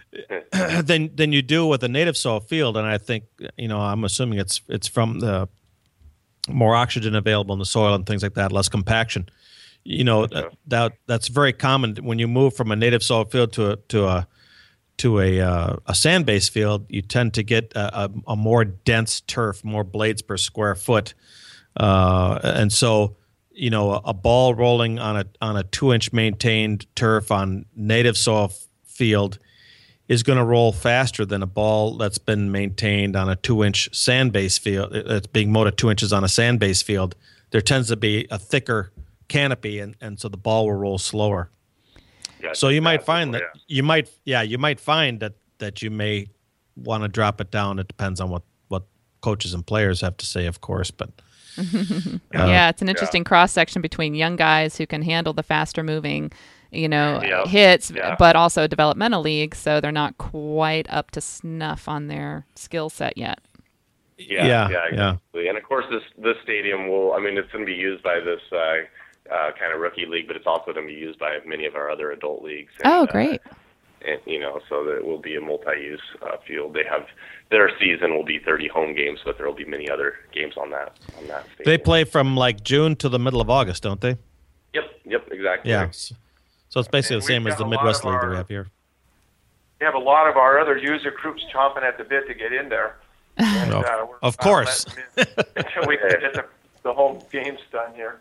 S1: than than you do with a native soil field, and I think you know I'm assuming it's it's from the more oxygen available in the soil and things like that, less compaction. You know that, that that's very common when you move from a native soil field to a to a to a uh, a sand based field. You tend to get a, a, a more dense turf, more blades per square foot, uh, and so you know a, a ball rolling on a on a two inch maintained turf on native soil f- field is going to roll faster than a ball that's been maintained on a two-inch sand-based field. It's being mowed at two inches on a sand-based field. There tends to be a thicker canopy, and, and so the ball will roll slower.
S4: Yeah,
S1: So you might find that
S4: yeah.
S1: you might, yeah, you might find that that you may want to drop it down. It depends on what what coaches and players have to say, of course, but.
S2: Yeah, it's an interesting cross section between young guys who can handle the faster moving, you know,
S4: Yeah.
S2: hits,
S4: Yeah.
S2: but also developmental leagues, so they're not quite up to snuff on their skill set yet.
S4: Yeah,
S1: Yeah,
S4: yeah,
S1: yeah.
S4: exactly. And of course, this this stadium will. I mean, it's going to be used by this uh, uh, kind of rookie league, but it's also going to be used by many of our other adult leagues. And,
S2: Oh, great.
S4: Uh, and, you know, so that it will be a multi-use uh, field. They have their season will be thirty home games, but there will be many other games on that on that stadium.
S1: They play from like June to the middle of August, don't they?
S4: Yep, yep, exactly.
S1: Yeah. So so it's basically
S3: And
S1: the same
S3: we've
S1: as the
S3: got a lot
S1: Midwest
S3: of
S1: League that
S3: our-
S1: we have here.
S3: We have a lot of our other user groups chomping at the bit to get in there. And,
S1: Of-
S3: uh, we're
S1: of
S3: not
S1: course.
S3: letting them in until we can get the, the home games done here.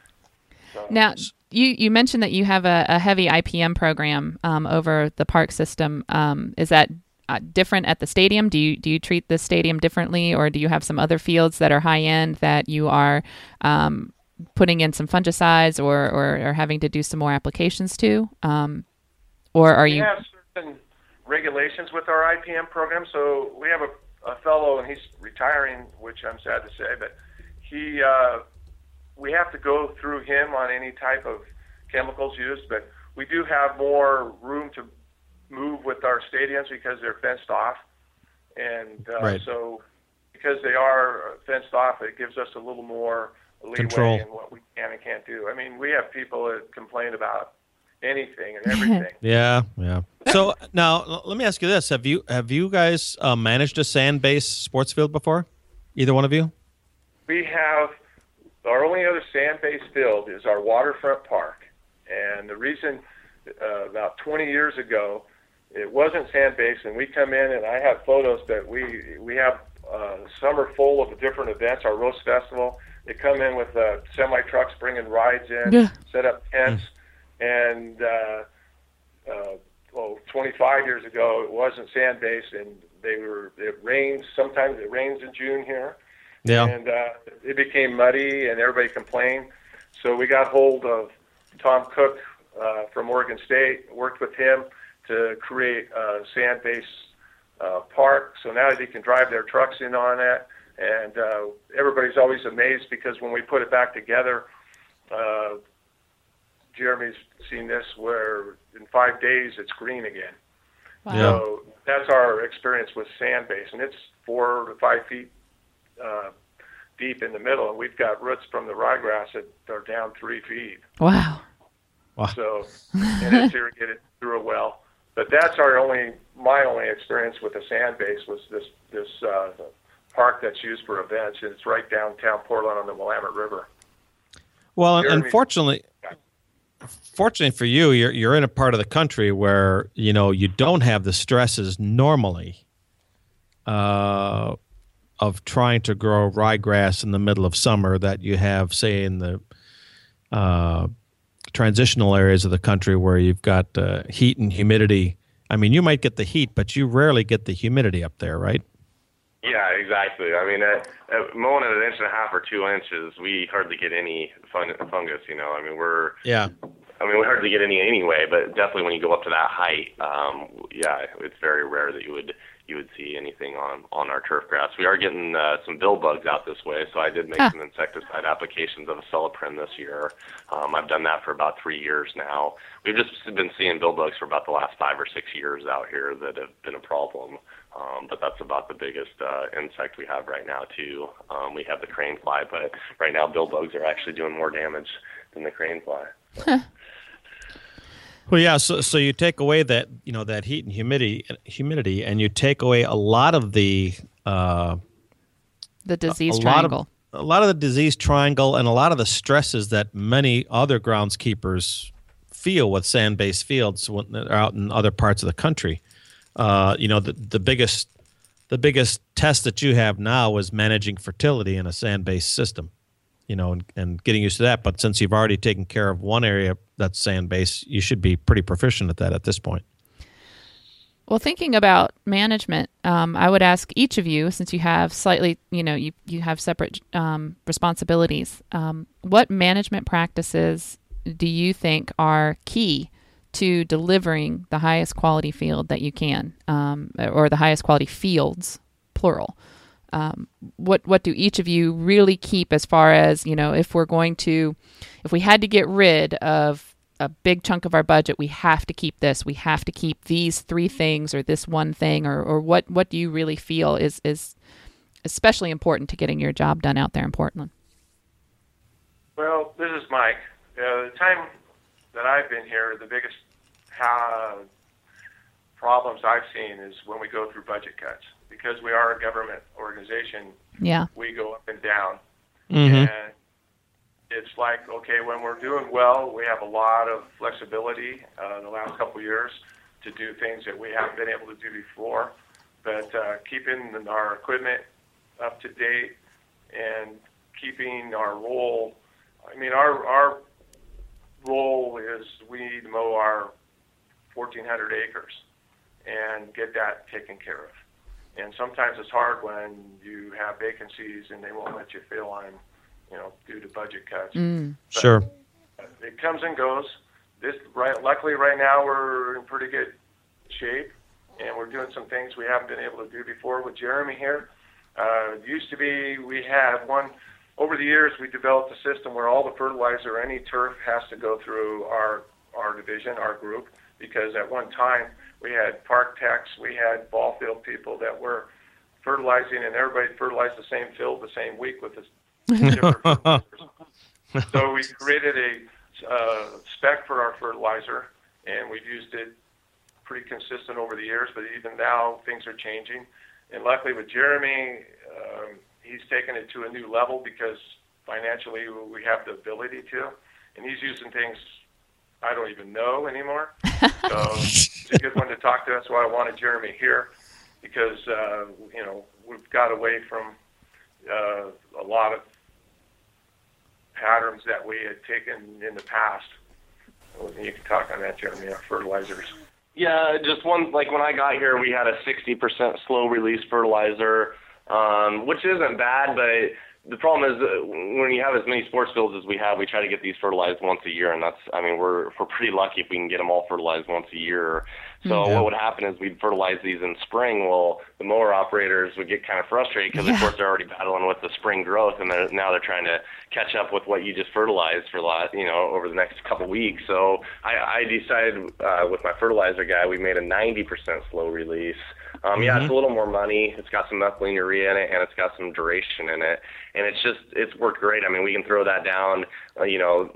S3: So,
S2: Now, you, you mentioned that you have a, a heavy I P M program um, over the park system. Um, is that uh, different at the stadium? Do you do you treat the stadium differently, or do you have some other fields that are high end that you are um, putting in some fungicides or, or, or having to do some more applications to? Um, or are
S3: we
S2: you?
S3: have certain regulations with our I P M program. So we have a, a fellow, and he's retiring, which I'm sad to say, but he uh, we have to go through him on any type of chemicals used, but we do have more room to move with our stadiums because they're fenced off. And uh,
S1: Right.
S3: so because they are fenced off, it gives us a little more leeway
S1: Control.
S3: in what we can and can't do. I mean, we have people that complain about anything and everything.
S1: Yeah, yeah. So now l- let me ask you this: Have you have you guys uh, managed a sand-based sports field before? Either one of you?
S3: We have our only other sand-based field is our waterfront park, and the reason uh, about twenty years ago it wasn't sand-based, and we come in and I have photos that we we have uh, summer full of different events. Our roast festival, they come in with uh, semi trucks bringing rides in,
S2: Yeah.
S3: set up tents, and uh, uh, well, twenty-five years ago it wasn't sand-based, and they were it rains. Sometimes it rains in June here.
S1: Yeah.
S3: And uh, it became muddy, and everybody complained. So we got hold of Tom Cook uh, from Oregon State, worked with him to create a sand-based uh, park. So now they can drive their trucks in on it. And uh, everybody's always amazed because when we put it back together, uh, Jeremy's seen this, where in five days it's green again.
S2: Wow.
S1: Yeah.
S3: So that's our experience with sand-based, and it's four to five feet uh, deep in the middle, and we've got roots from the ryegrass that are down three feet.
S2: Wow.
S1: Wow.
S3: So, and it's irrigated through a well. But that's our only, my only experience with the sand base was this this uh, park that's used for events, and it's right downtown Portland on the Willamette River.
S1: Well,
S3: Jeremy,
S1: unfortunately, fortunately for you, you're you're in a part of the country where you know you don't have the stresses normally uh, of trying to grow ryegrass in the middle of summer that you have, say, in the uh, transitional areas of the country where you've got uh, heat and humidity. I mean, you might get the heat, but you rarely get the humidity up there, right?
S4: Yeah, exactly. I mean, at, at mowing at an inch and a half or two inches, we hardly get any fun, fungus. You know, I mean, we're
S1: yeah.
S4: I mean, we hardly get any anyway. But definitely, when you go up to that height, um, yeah, it's very rare that you would you would see anything on on our turf grass. We are getting uh, some bill bugs out this way, so I did make huh. some insecticide applications of acetylprin this year. Um, I've done that for about three years now. We've just been seeing bill bugs for about the last five or six years out here that have been a problem. Um, but that's about the biggest uh, insect we have right now, too. Um, we have the crane fly, but right now bill bugs are actually doing more damage than the crane fly.
S2: Huh.
S1: Well, yeah. So, so you take away that you know that heat and humidity, humidity, and you take away a lot of the uh,
S2: the disease
S1: a, a
S2: triangle.
S1: Lot of, a lot of the disease triangle, and a lot of the stresses that many other groundskeepers feel with sand-based fields when they're out in other parts of the country. Uh, you know, the the biggest the biggest test that you have now is managing fertility in a sand-based system. You know, and, and getting used to that. But since you've already taken care of one area that's sand-based, you should be pretty proficient at that at this point.
S2: Well, thinking about management, um, I would ask each of you, since you have slightly, you know, you, you have separate um, responsibilities, um, what management practices do you think are key to delivering the highest quality field that you can, um, or the highest quality fields, plural? Um, what what do each of you really keep as far as, you know, if we're going to, if we had to get rid of a big chunk of our budget, we have to keep this, we have to keep these three things or this one thing, or, or what, what do you really feel is, is especially important to getting your job done out there in Portland?
S3: Well, this is Mike. Uh, the time that I've been here, the biggest uh, problems I've seen is when we go through budget cuts. Because we are a government organization,
S2: yeah,
S3: we go up and down.
S1: Mm-hmm.
S3: And it's like, okay, when we're doing well, we have a lot of flexibility uh, the last couple of years to do things that we haven't been able to do before. But uh, keeping our equipment up to date and keeping our role, I mean, our, our role is we need to mow our fourteen hundred acres and get that taken care of. And sometimes it's hard when you have vacancies and they won't let you fill on, you know, due to budget cuts.
S2: Mm.
S1: Sure.
S3: It comes and goes. This right, luckily, right now we're in pretty good shape, and we're doing some things we haven't been able to do before with Jeremy here. Uh, it used to be we had one. Over the years, we developed a system where all the fertilizer, any turf, has to go through our our division, our group, because at one time we had park techs, we had ball field people that were fertilizing, and everybody fertilized the same field the same week with the different fertilizers. So we created a uh, spec for our fertilizer, and we've used it pretty consistent over the years, but even now things are changing. And luckily with Jeremy, um, he's taken it to a new level because financially we have the ability to, and he's using things I don't even know anymore. So it's a good one to talk to. That's why I wanted Jeremy here, because, uh, you know, we've got away from uh, a lot of patterns that we had taken in the past. You can talk on that, Jeremy, our fertilizers.
S4: Yeah, just one, like when I got here, we had a sixty percent slow release fertilizer, um, which isn't bad, but the problem is uh, when you have as many sports fields as we have, we try to get these fertilized once a year, and that's, I mean, we're we're pretty lucky if we can get them all fertilized once a year. So yeah. What would happen is we'd fertilize these in spring. Well, the mower operators would get kind of frustrated because, yeah. of course, they're already battling with the spring growth, and they're, now they're trying to catch up with what you just fertilized for the last, you know, over the next couple of weeks. So I, I decided uh, with my fertilizer guy, we made a ninety percent slow release. Um, yeah, mm-hmm. It's a little more money. It's got some methylene urea in it, and it's got some duration in it. And it's just, it's worked great. I mean, we can throw that down, uh, you know,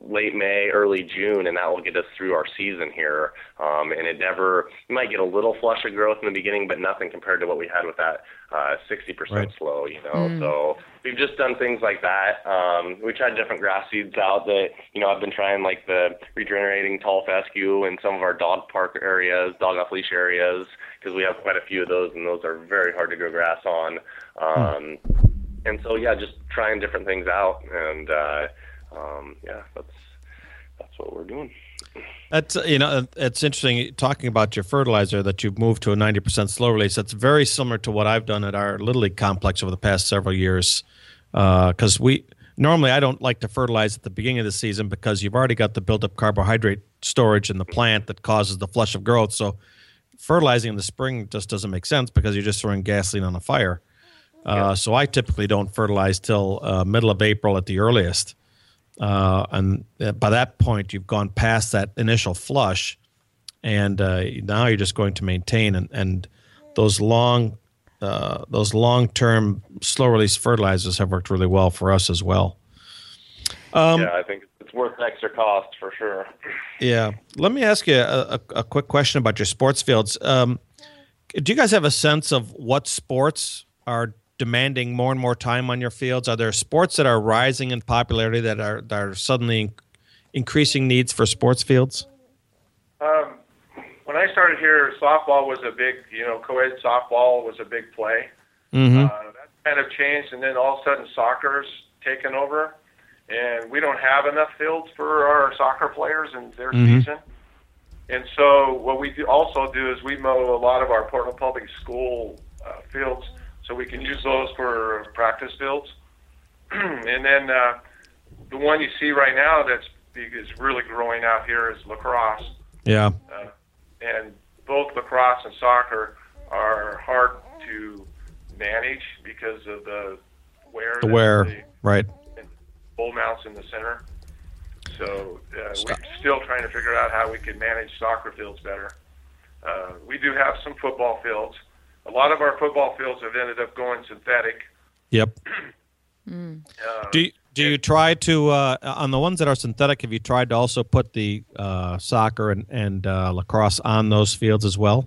S4: late May, early June, and that will get us through our season here. Um, and it never, you might get a little flush of growth in the beginning, but nothing compared to what we had with that uh, sixty percent
S1: Right.
S4: slow, you know.
S2: Mm.
S4: So we've just done things like that. Um, we tried different grass seeds out that, you know, I've been trying like the regenerating tall fescue in some of our dog park areas, dog off leash areas, because we have quite a few of those, and those are very hard to grow grass on. Um,
S1: Hmm.
S4: And so, yeah, just trying different things out, and uh, um, yeah, that's that's what we're doing.
S1: That's uh, you know, it's interesting talking about your fertilizer that you've moved to a ninety percent slow release. That's very similar to what I've done at our Little League complex over the past several years. Because we normally I don't like to fertilize at the beginning of the season because you've already got the built-up carbohydrate storage in the plant that causes the flush of growth. So fertilizing in the spring just doesn't make sense because you're just throwing gasoline on a fire. Uh, so I typically don't fertilize till uh, middle of April at the earliest. Uh, and by that point, you've gone past that initial flush, and uh, now you're just going to maintain. And, and those long, uh, those long-term slow-release fertilizers have worked really well for us as well. Um,
S4: yeah, I think it's worth the extra cost for sure.
S1: Yeah. Let me ask you a, a, a quick question about your sports fields. Um, do you guys have a sense of what sports are demanding more and more time on your fields? Are there sports that are rising in popularity that are that are suddenly increasing needs for sports fields?
S3: Um, when I started here, softball was a big, you know, co-ed softball was a big play.
S1: Mm-hmm.
S3: Uh, that kind of changed, and then all of a sudden soccer's taken over, and we don't have enough fields for our soccer players and their
S1: Mhm.
S3: season. And so what we do also do is we mow a lot of our Portland Public School uh, fields, so we can use those for practice fields. And then uh, the one you see right now that's is really growing out here is lacrosse.
S1: Yeah.
S3: Uh, and both lacrosse and soccer are hard to manage because of the wear.
S1: The
S3: that
S1: wear,
S3: the
S1: right.
S3: pole mounts in the center. So uh, we're still trying to figure out how we can manage soccer fields better. Uh, we do have some football fields. A lot of our football fields have ended up going synthetic.
S1: Yep.
S2: Mm.
S3: Uh,
S1: Do you, do you try to, uh, on the ones that are synthetic, have you tried to also put the uh, soccer and, and uh, lacrosse on those fields as well?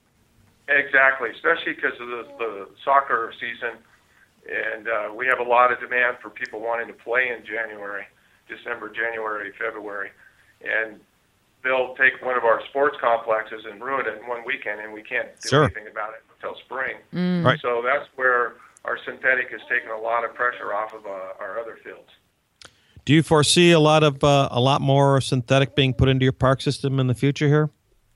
S3: Exactly, especially because of the, the soccer season. And uh, we have a lot of demand for people wanting to play in January, December, January, February. And they'll take one of our sports complexes and ruin it in one weekend, and we can't do
S1: Sure.
S3: anything about it until spring.
S2: Mm.
S1: Right.
S3: So that's where our synthetic has taken a lot of pressure off of uh, our other fields.
S1: Do you foresee a lot of uh, a lot more synthetic being put into your park system in the future here?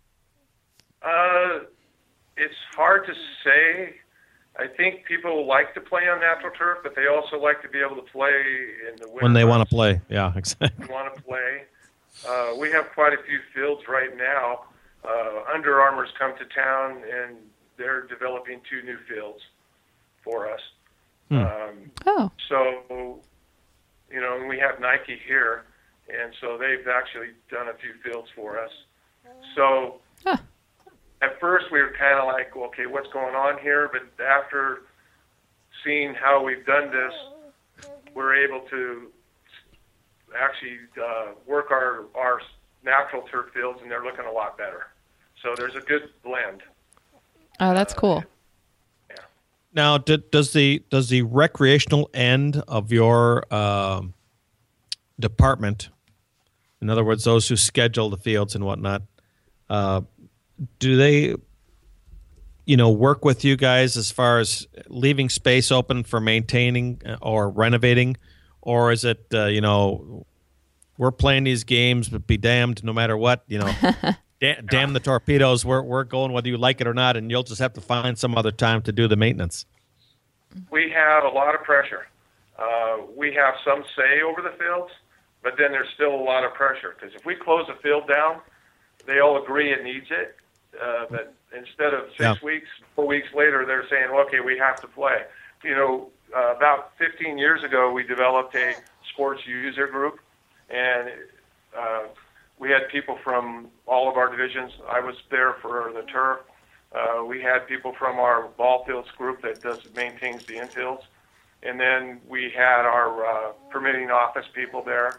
S3: Uh, it's hard to say. I think people like to play on natural turf, but they also like to be able to play in the winter
S1: When they want to
S3: months.
S1: play, yeah, exactly.
S3: want to play. Uh, we have quite a few fields right now. Uh, Under Armour's come to town, and they're developing two new fields for us.
S1: Hmm.
S3: Um,
S2: Oh.
S3: so, you know, and we have Nike here, and so they've actually done a few fields for us. So
S2: Huh.
S3: at first we were kind of like, okay, what's going on here? But after seeing how we've done this, we're able to actually uh, work our, our natural turf fields, and they're looking a lot better. So there's a good blend.
S2: Oh, that's
S3: Uh,
S2: cool.
S1: Now, did, does the does the recreational end of your um, department, in other words, those who schedule the fields and whatnot, uh, do they, you know, work with you guys as far as leaving space open for maintaining or renovating, or is it, uh, you know, we're playing these games, but be damned, no matter what, you know. Da- damn the torpedoes, we're we're going whether you like it or not, and you'll just have to find some other time to do the maintenance.
S3: We have a lot of pressure. Uh, we have some say over the fields, but then there's still a lot of pressure, because if we close a field down, they all agree it needs it, uh, but instead of six
S1: Yeah.
S3: weeks, four weeks later, they're saying, well, okay, we have to play. You know, uh, about fifteen years ago, we developed a sports user group, and uh, we had people from all of our divisions. I was there for the turf. Uh, we had people from our ball fields group that does maintains the infields. And then we had our uh, permitting office people there.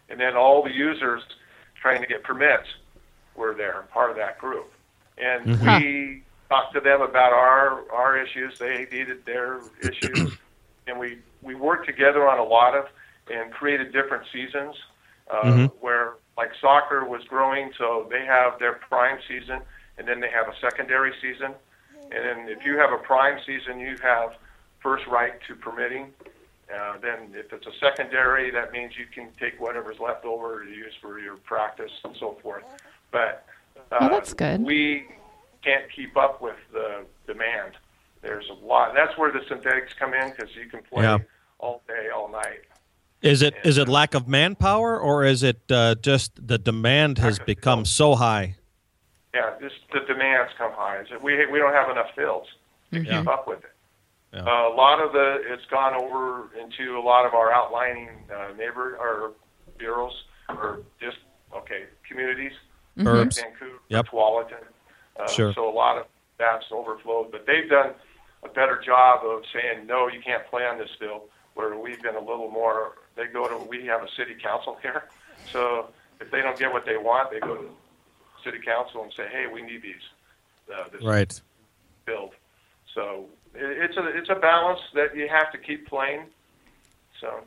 S3: And then all the users trying to get permits were there, part of that group. And
S1: Mhm.
S3: we talked to them about our, our issues. They needed their issues. And we, we worked together on a lot of and created different seasons uh,
S1: Mhm.
S3: where, like, soccer was growing, so they have their prime season, and then they have a secondary season. And then if you have a prime season, you have first right to permitting. Uh, then if it's a secondary, that means you can take whatever's left over to use for your practice and so forth. But uh,
S2: Oh, that's good.
S3: we can't keep up with the demand. There's a lot. That's where the synthetics come in, because you can play
S1: Yeah.
S3: all day, all night.
S1: Is it is it lack of manpower, or is it uh, just the demand has
S3: Lack of
S1: become
S3: fields.
S1: so high?
S3: Yeah, just the demands come high. Is that we we don't have enough fields to
S1: Yeah.
S3: keep up with it.
S1: Yeah.
S3: Uh, a lot of the it's gone over into a lot of our outlining uh, neighbor or bureaus or just okay communities,
S1: Herbs.
S3: Vancouver,
S1: Yep.
S3: Tualatin. Uh,
S1: Sure.
S3: So a lot of that's overflowed, but they've done a better job of saying no, you can't play on this field. Where we've been a little more, they go to we have a city council here, so if they don't get what they want, they go to city council and say, hey, we need these uh, this
S1: Right.
S3: field. So it, it's a it's a balance that you have to keep playing. So.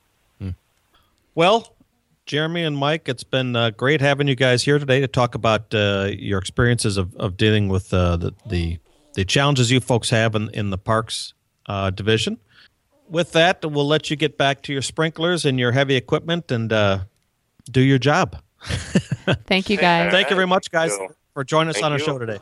S1: Well, Jeremy and Mike, it's been uh, great having you guys here today to talk about uh, your experiences of, of dealing with uh, the, the the challenges you folks have in, in the parks uh, division. With that, we'll let you get back to your sprinklers and your heavy equipment and uh, do your job.
S2: Thank you, guys.
S1: Thank you very much, guys,
S4: Thank you.
S1: for joining us
S4: Thank
S1: on our
S4: you.
S1: show today.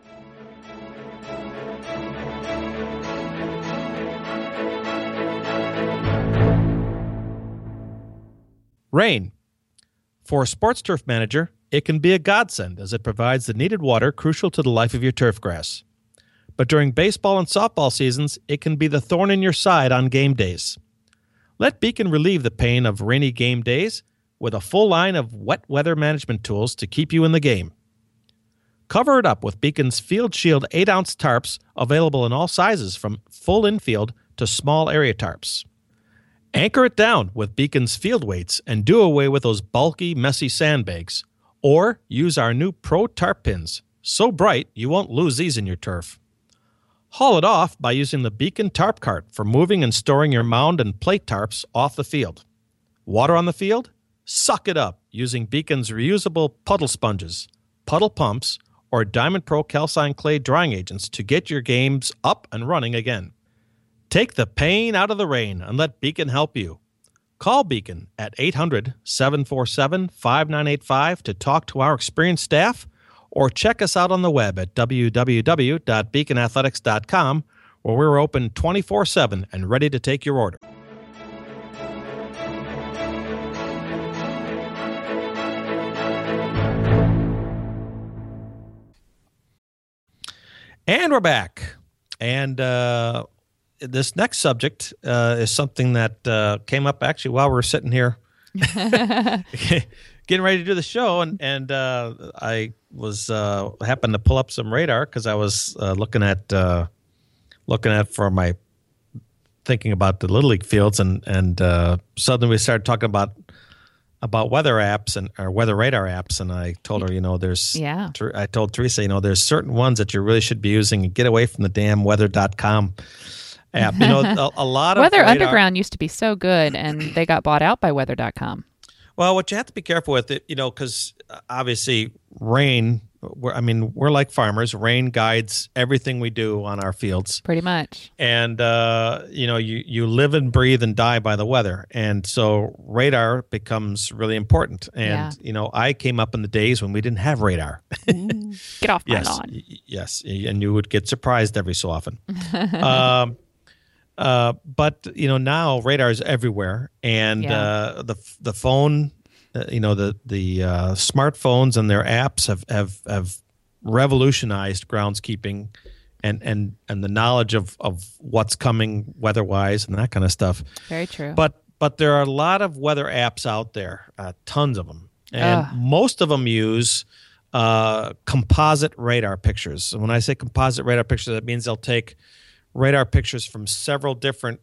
S1: Rain. For a sports turf manager, it can be a godsend as it provides the needed water crucial to the life of your turf grass. But during baseball and softball seasons, it can be the thorn in your side on game days. Let Beacon relieve the pain of rainy game days with a full line of wet weather management tools to keep you in the game. Cover it up with Beacon's Field Shield eight ounce tarps, available in all sizes from full infield to small area tarps. Anchor it down with Beacon's field weights and do away with those bulky, messy sandbags. Or use our new Pro Tarp Pins, so bright you won't lose these in your turf. Haul it off by using the Beacon Tarp Cart for moving and storing your mound and plate tarps off the field. Water on the field? Suck it up using Beacon's reusable puddle sponges, puddle pumps, or Diamond Pro calcine clay drying agents to get your games up and running again. Take the pain out of the rain and let Beacon help you. Call Beacon at eight hundred, seven four seven, five nine eight five to talk to our experienced staff, or check us out on the web at w w w dot beacon athletics dot com, where we're open twenty-four seven and ready to take your order. And we're back. And uh, this next subject uh, is something that uh, came up actually while we were sitting here getting ready to do the show. And, and uh, I was uh, happened to pull up some radar because I was uh, looking at uh, looking at for my thinking about the Little League fields. And, and uh, suddenly we started talking about about weather apps and or weather radar apps, and I told her, you know, there's
S2: Yeah.
S1: Ter- I told Teresa, you know, there's certain ones that you really should be using and get away from the damn weather dot com app. You know, a, a lot of
S2: Weather
S1: radar-
S2: Underground used to be so good, and they got bought out by weather dot com.
S1: Well, what you have to be careful with, it, you know, because obviously rain. We're, I mean, we're like farmers. Rain guides everything we do on our fields.
S2: Pretty much.
S1: And, uh, you know, you, you live and breathe and die by the weather. And so radar becomes really important. And,
S2: Yeah.
S1: you know, I came up in the days when we didn't have radar.
S2: Get off my
S1: yes.
S2: lawn.
S1: y- Yes. And you would get surprised every so often. um, uh, but, you know, now radar is everywhere. And
S2: Yeah.
S1: uh, the the phone, uh, you know, the, the uh, smartphones and their apps have, have, have revolutionized groundskeeping and, and, and the knowledge of, of what's coming weather-wise and that kind of stuff.
S2: Very true.
S1: But but there are a lot of weather apps out there, uh, tons of them, and
S2: Ugh.
S1: most of them use uh, composite radar pictures. So when I say composite radar pictures, that means they'll take radar pictures from several different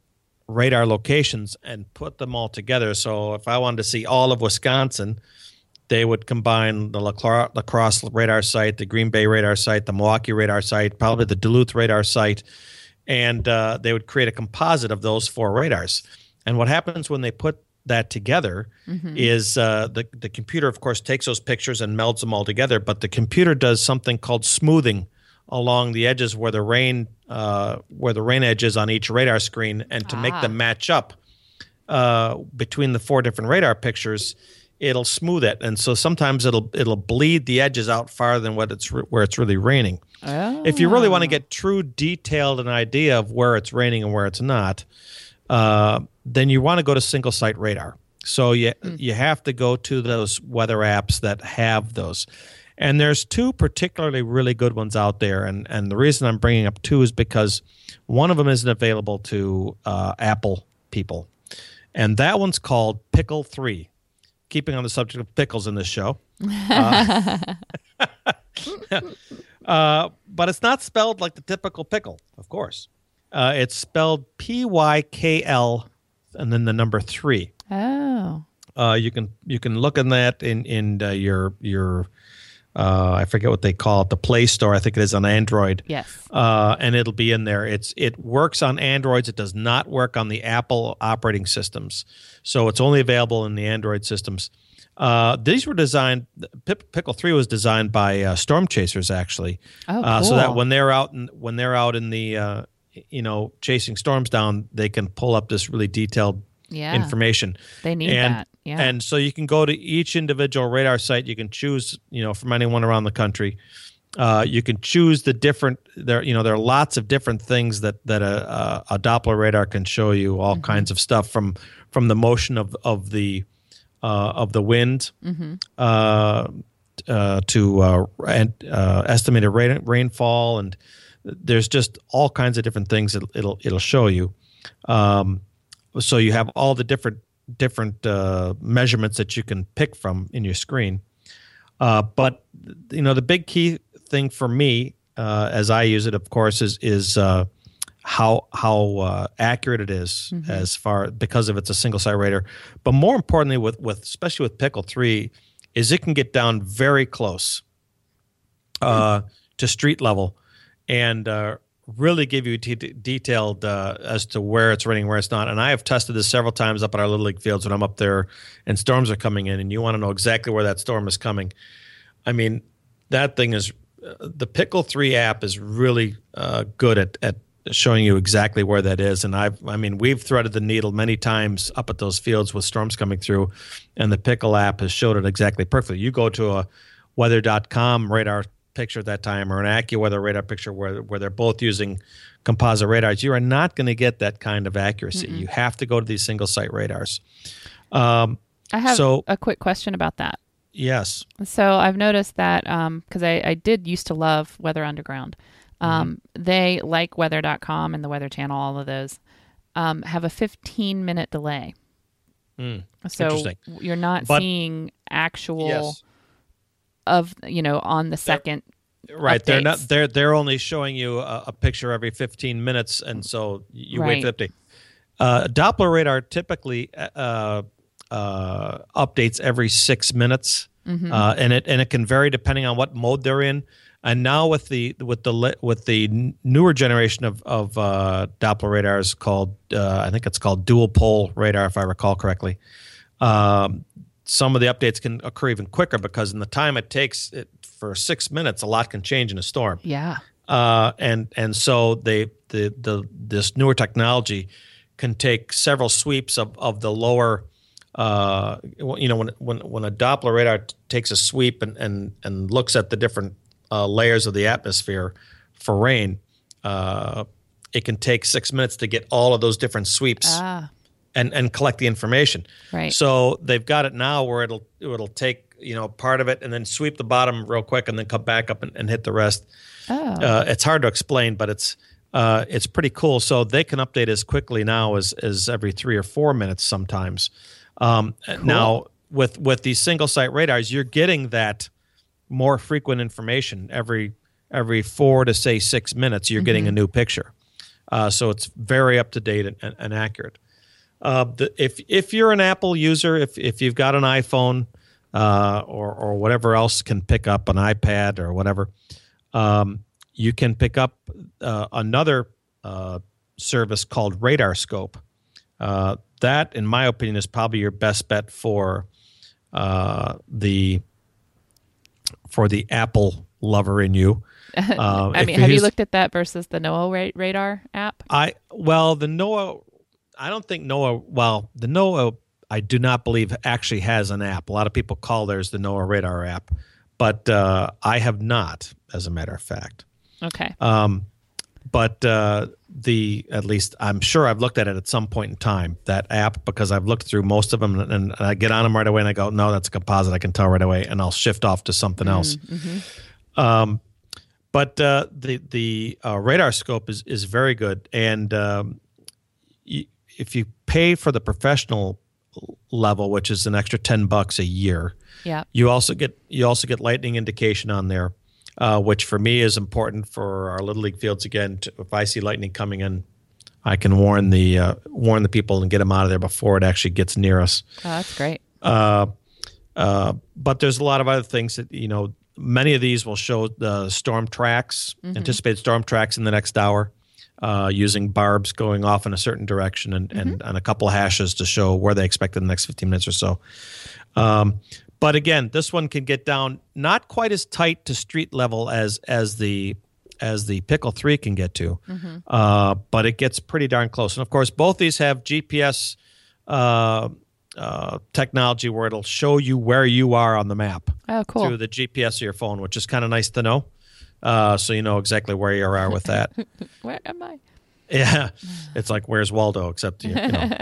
S1: radar locations and put them all together. So if I wanted to see all of Wisconsin, they would combine the La Cro- La Crosse radar site, the Green Bay radar site, the Milwaukee radar site, probably the Duluth radar site, and uh, they would create a composite of those four radars. And what happens when they put that together mm-hmm. is uh, the, the computer, of course, takes those pictures and melds them all together, but the computer does something called smoothing along the edges where the rain uh, where the rain edge is on each radar screen, and to ah. make them match up uh, between the four different radar pictures, it'll smooth it, and so sometimes it'll it'll bleed the edges out farther than what it's re- where it's really raining. Oh. If you really want to get true detailed an idea of where it's raining and where it's not, uh, then you want to go to single site radar. So you mm. you have to go to those weather apps that have those. And there's two particularly really good ones out there, and, and the reason I'm bringing up two is because one of them isn't available to uh, Apple people, and that one's called Pickle three. Keeping on the subject of pickles in this show. Uh, uh, but it's not spelled like the typical pickle, of course. Uh, it's spelled P Y K L and then the number three.
S2: Oh.
S1: Uh, you can you can look in that in, in uh, your your uh, I forget what they call it, the Play Store. I think it is on Android.
S2: Yes.
S1: Uh, and it'll be in there. It's it works on Androids. It does not work on the Apple operating systems. So it's only available in the Android systems. Uh, these were designed. P- Pickle three was designed by uh, Storm Chasers, actually.
S2: Oh, cool.
S1: uh, so that when they're out in, when they're out in the uh, you know chasing storms down, they can pull up this really detailed
S2: yeah.
S1: information.
S2: They need
S1: and,
S2: that. Yeah.
S1: And so you can go to each individual radar site. You can choose, you know, from anyone around the country. Uh, you can choose the different. There, you know, there are lots of different things that that a, a, a Doppler radar can show you. All mm-hmm. kinds of stuff from from the motion of of the uh, of the wind mm-hmm. uh, uh, to uh, and, uh, estimated rain, rainfall, and there's just all kinds of different things that it'll it'll show you. Um, so you have all the different different uh, measurements that you can pick from in your screen. Uh, but you know, the big key thing for me, uh, as I use it, of course, is is uh, how how uh, accurate it is mm-hmm. as far because of it's a single site radar. But more importantly, with with especially with Pickle three, is it can get down very close uh, mm-hmm. to street level and uh, really give you t- detailed uh, as to where it's raining, where it's not. And I have tested this several times up at our Little League fields when I'm up there and storms are coming in, and you want to know exactly where that storm is coming. I mean, that thing is uh, the Pickle three app is really uh, good at, at showing you exactly where that is. And I've, I mean, we've threaded the needle many times up at those fields with storms coming through, and the Pickle app has showed it exactly perfectly. You go to a weather dot com radar picture at that time or an AccuWeather radar picture where where they're both using composite radars, you are not going to get that kind of accuracy. Mm-mm. You have to go to these single site radars. Um,
S2: I have
S1: so,
S2: a quick question about that.
S1: Yes.
S2: So I've noticed that because um, I, I did used to love Weather Underground. Um, mm-hmm. They, like weather dot com and the Weather Channel, all of those, um, have a fifteen minute delay.
S1: Mm,
S2: so
S1: interesting.
S2: You're not
S1: but,
S2: seeing actual...
S1: Yes.
S2: Of you know on the second
S1: they're, right
S2: updates.
S1: they're not they're they're only showing you a, a picture every fifteen minutes, and so you
S2: right.
S1: wait for the update. Uh, Doppler radar typically uh, uh, updates every six minutes, mm-hmm. uh, and it and it can vary depending on what mode they're in. And now with the with the with the newer generation of of uh, Doppler radars called uh, I think it's called dual pole radar, if I recall correctly. Um, Some of the updates can occur even quicker because in the time it takes it, for six minutes, a lot can change in a storm.
S2: Yeah.
S1: Uh, and and so they the the this newer technology can take several sweeps of, of the lower. Uh, you know, when when when a Doppler radar t- takes a sweep and, and, and looks at the different uh, layers of the atmosphere for rain, uh, it can take six minutes to get all of those different sweeps.
S2: Ah.
S1: And, and collect the information.
S2: Right.
S1: So they've got it now where it'll it'll take you know part of it and then sweep the bottom real quick and then come back up and, and hit the rest.
S2: Oh.
S1: Uh, it's hard to explain, but it's uh, it's pretty cool. So they can update as quickly now as as every three or four minutes sometimes. Um, cool. Now with with these single site radars, you're getting that more frequent information every every four to say six minutes. You're mm-hmm. getting a new picture. Uh, so it's very up to date and, and, and accurate. Uh, the, if if you're an Apple user, if if you've got an iPhone uh, or or whatever else can pick up an iPad or whatever, um, you can pick up uh, another uh, service called RadarScope. Uh, that, in my opinion, is probably your best bet for uh, the for the Apple lover in you. Uh,
S2: I mean, have you looked at that versus the NOAA radar app?
S1: I well, the NOAA. I don't think NOAA. Well, the NOAA, I do not believe actually has an app. A lot of people call theirs the NOAA radar app, but uh, I have not, as a matter of fact.
S2: Okay.
S1: Um, but uh, the at least I'm sure I've looked at it at some point in time, that app, because I've looked through most of them, and, and I get on them right away, and I go, no, that's a composite. I can tell right away, and I'll shift off to something else.
S2: Mm-hmm.
S1: Um, but uh, the the uh, RadarScope is is very good, and um, y- if you pay for the professional level, which is an extra ten bucks a year,
S2: yeah,
S1: you also get you also get lightning indication on there, uh, which for me is important for our Little League fields. Again, to, if I see lightning coming in, I can warn the uh, warn the people and get them out of there before it actually gets near us.
S2: Oh, that's great.
S1: Uh, uh, but there's a lot of other things that, you know, many of these will show the storm tracks, mm-hmm. anticipated storm tracks in the next hour. Uh, using barbs going off in a certain direction and, mm-hmm. and, and a couple of hashes to show where they expect in the next fifteen minutes or so. Um, but again, this one can get down not quite as tight to street level as as the as the Pickle three can get to, mm-hmm. uh, but it gets pretty darn close. And of course, both these have G P S uh, uh, technology where it'll show you where you are on the map.
S2: Oh, cool.
S1: Through the G P S of your phone, which is kind of nice to know. Uh, so you know exactly where you are with that.
S2: Where am I?
S1: Yeah, it's like where's Waldo, except you, you know.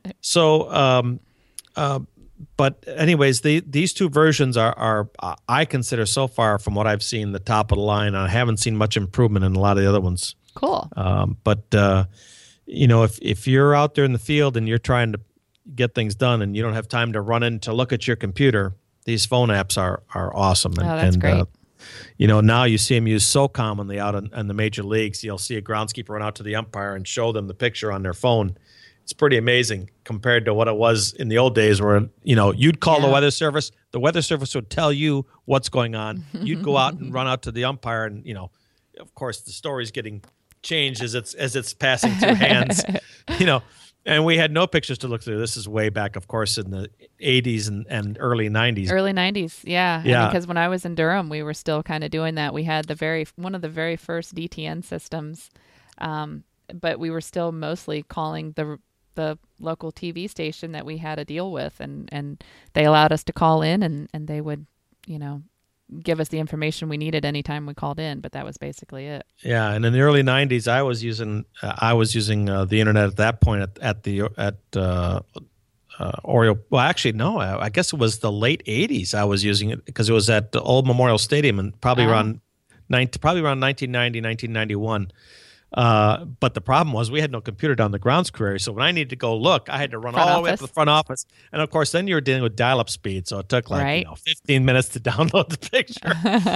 S1: So, um, uh, but anyways, the, these two versions are, are uh, I consider so far from what I've seen the top of the line. I haven't seen much improvement in a lot of the other ones.
S2: Cool.
S1: Um, but uh, you know, if if you're out there in the field and you're trying to get things done and you don't have time to run in to look at your computer, these phone apps are are awesome. And,
S2: oh, that's
S1: and,
S2: great.
S1: Uh, You know, now you see them used so commonly out in, in the major leagues. You'll see a groundskeeper run out to the umpire and show them the picture on their phone. It's pretty amazing compared to what it was in the old days where, you know, you'd call
S2: yeah.
S1: the weather service. The weather service would tell you what's going on. You'd go out and run out to the umpire and, you know, of course, the story's getting changed as it's as it's passing through hands, you know. And we had no pictures to look through. This is way back, of course, in the eighties and, and early nineties.
S2: Early nineties, yeah.
S1: Yeah.
S2: Because when I was in Durham, we were still kind of doing that. We had the very one of the very first D T N systems, um, but we were still mostly calling the the local T V station that we had a deal with, and, and they allowed us to call in, and, and they would, you know, give us the information we needed anytime we called in, but that was basically it.
S1: Yeah, and in the early nineties, I was using uh, I was using uh, the internet at that point at, at the at uh, uh, Oriole. Well, actually, no, I, I guess it was the late eighties. I was using it because it was at the old Memorial Stadium, and probably
S2: Oh.
S1: around ninety, probably around nineteen ninety, nineteen ninety-one. Uh, but the problem was we had no computer down the grounds crew area, so when I needed to go look, I had to run
S2: Front
S1: all the way up
S2: office.
S1: to the front office. And of course, then you were dealing with dial-up speed, so it took like
S2: Right.
S1: you know fifteen minutes to download the picture.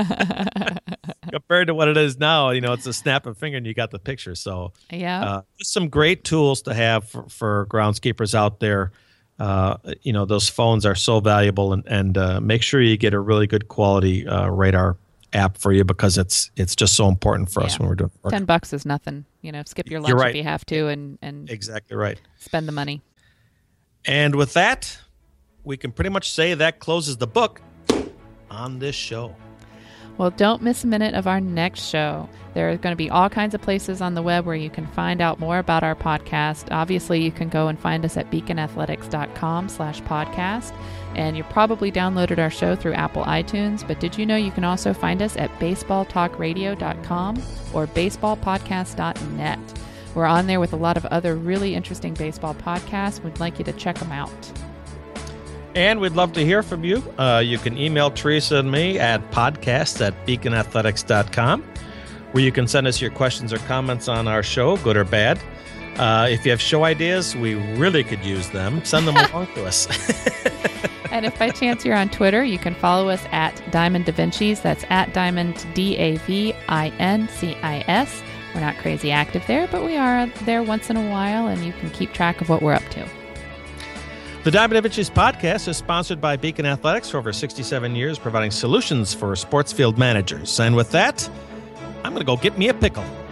S1: Compared to what it is now, you know, it's a snap of a finger and you got the picture. So
S2: Yeah.
S1: uh, just some great tools to have for, for groundskeepers out there. Uh, you know, those phones are so valuable, and, and uh, make sure you get a really good quality uh, radar app for you, because it's it's just so important for us
S2: Yeah.
S1: when we're doing work.
S2: Ten bucks is nothing. You know, skip your lunch
S1: You're right.
S2: if you have to, and, and
S1: Exactly right.
S2: spend the money.
S1: And with that, we can pretty much say that closes the book on this show.
S2: Well, don't miss a minute of our next show. There are going to be all kinds of places on the web where you can find out more about our podcast. Obviously, you can go and find us at beaconathletics.com slash podcast. And you probably downloaded our show through Apple iTunes, but did you know you can also find us at baseball talk radio dot com or baseball podcast dot net? We're on there with a lot of other really interesting baseball podcasts. We'd like you to check them out.
S1: And we'd love to hear from you. Uh, you can email Teresa and me at podcast at beaconathletics dot com, where you can send us your questions or comments on our show, good or bad. Uh, if you have show ideas, we really could use them. Send them along to us.
S2: And if by chance you're on Twitter, you can follow us at Diamond Da Vinci's. That's at Diamond, D A V I N C I S. We're not crazy active there, but we are there once in a while, and you can keep track of what we're up to.
S1: The Diamond Adventures podcast is sponsored by Beacon Athletics for over sixty-seven years, providing solutions for sports field managers. And with that, I'm going to go get me a pickle.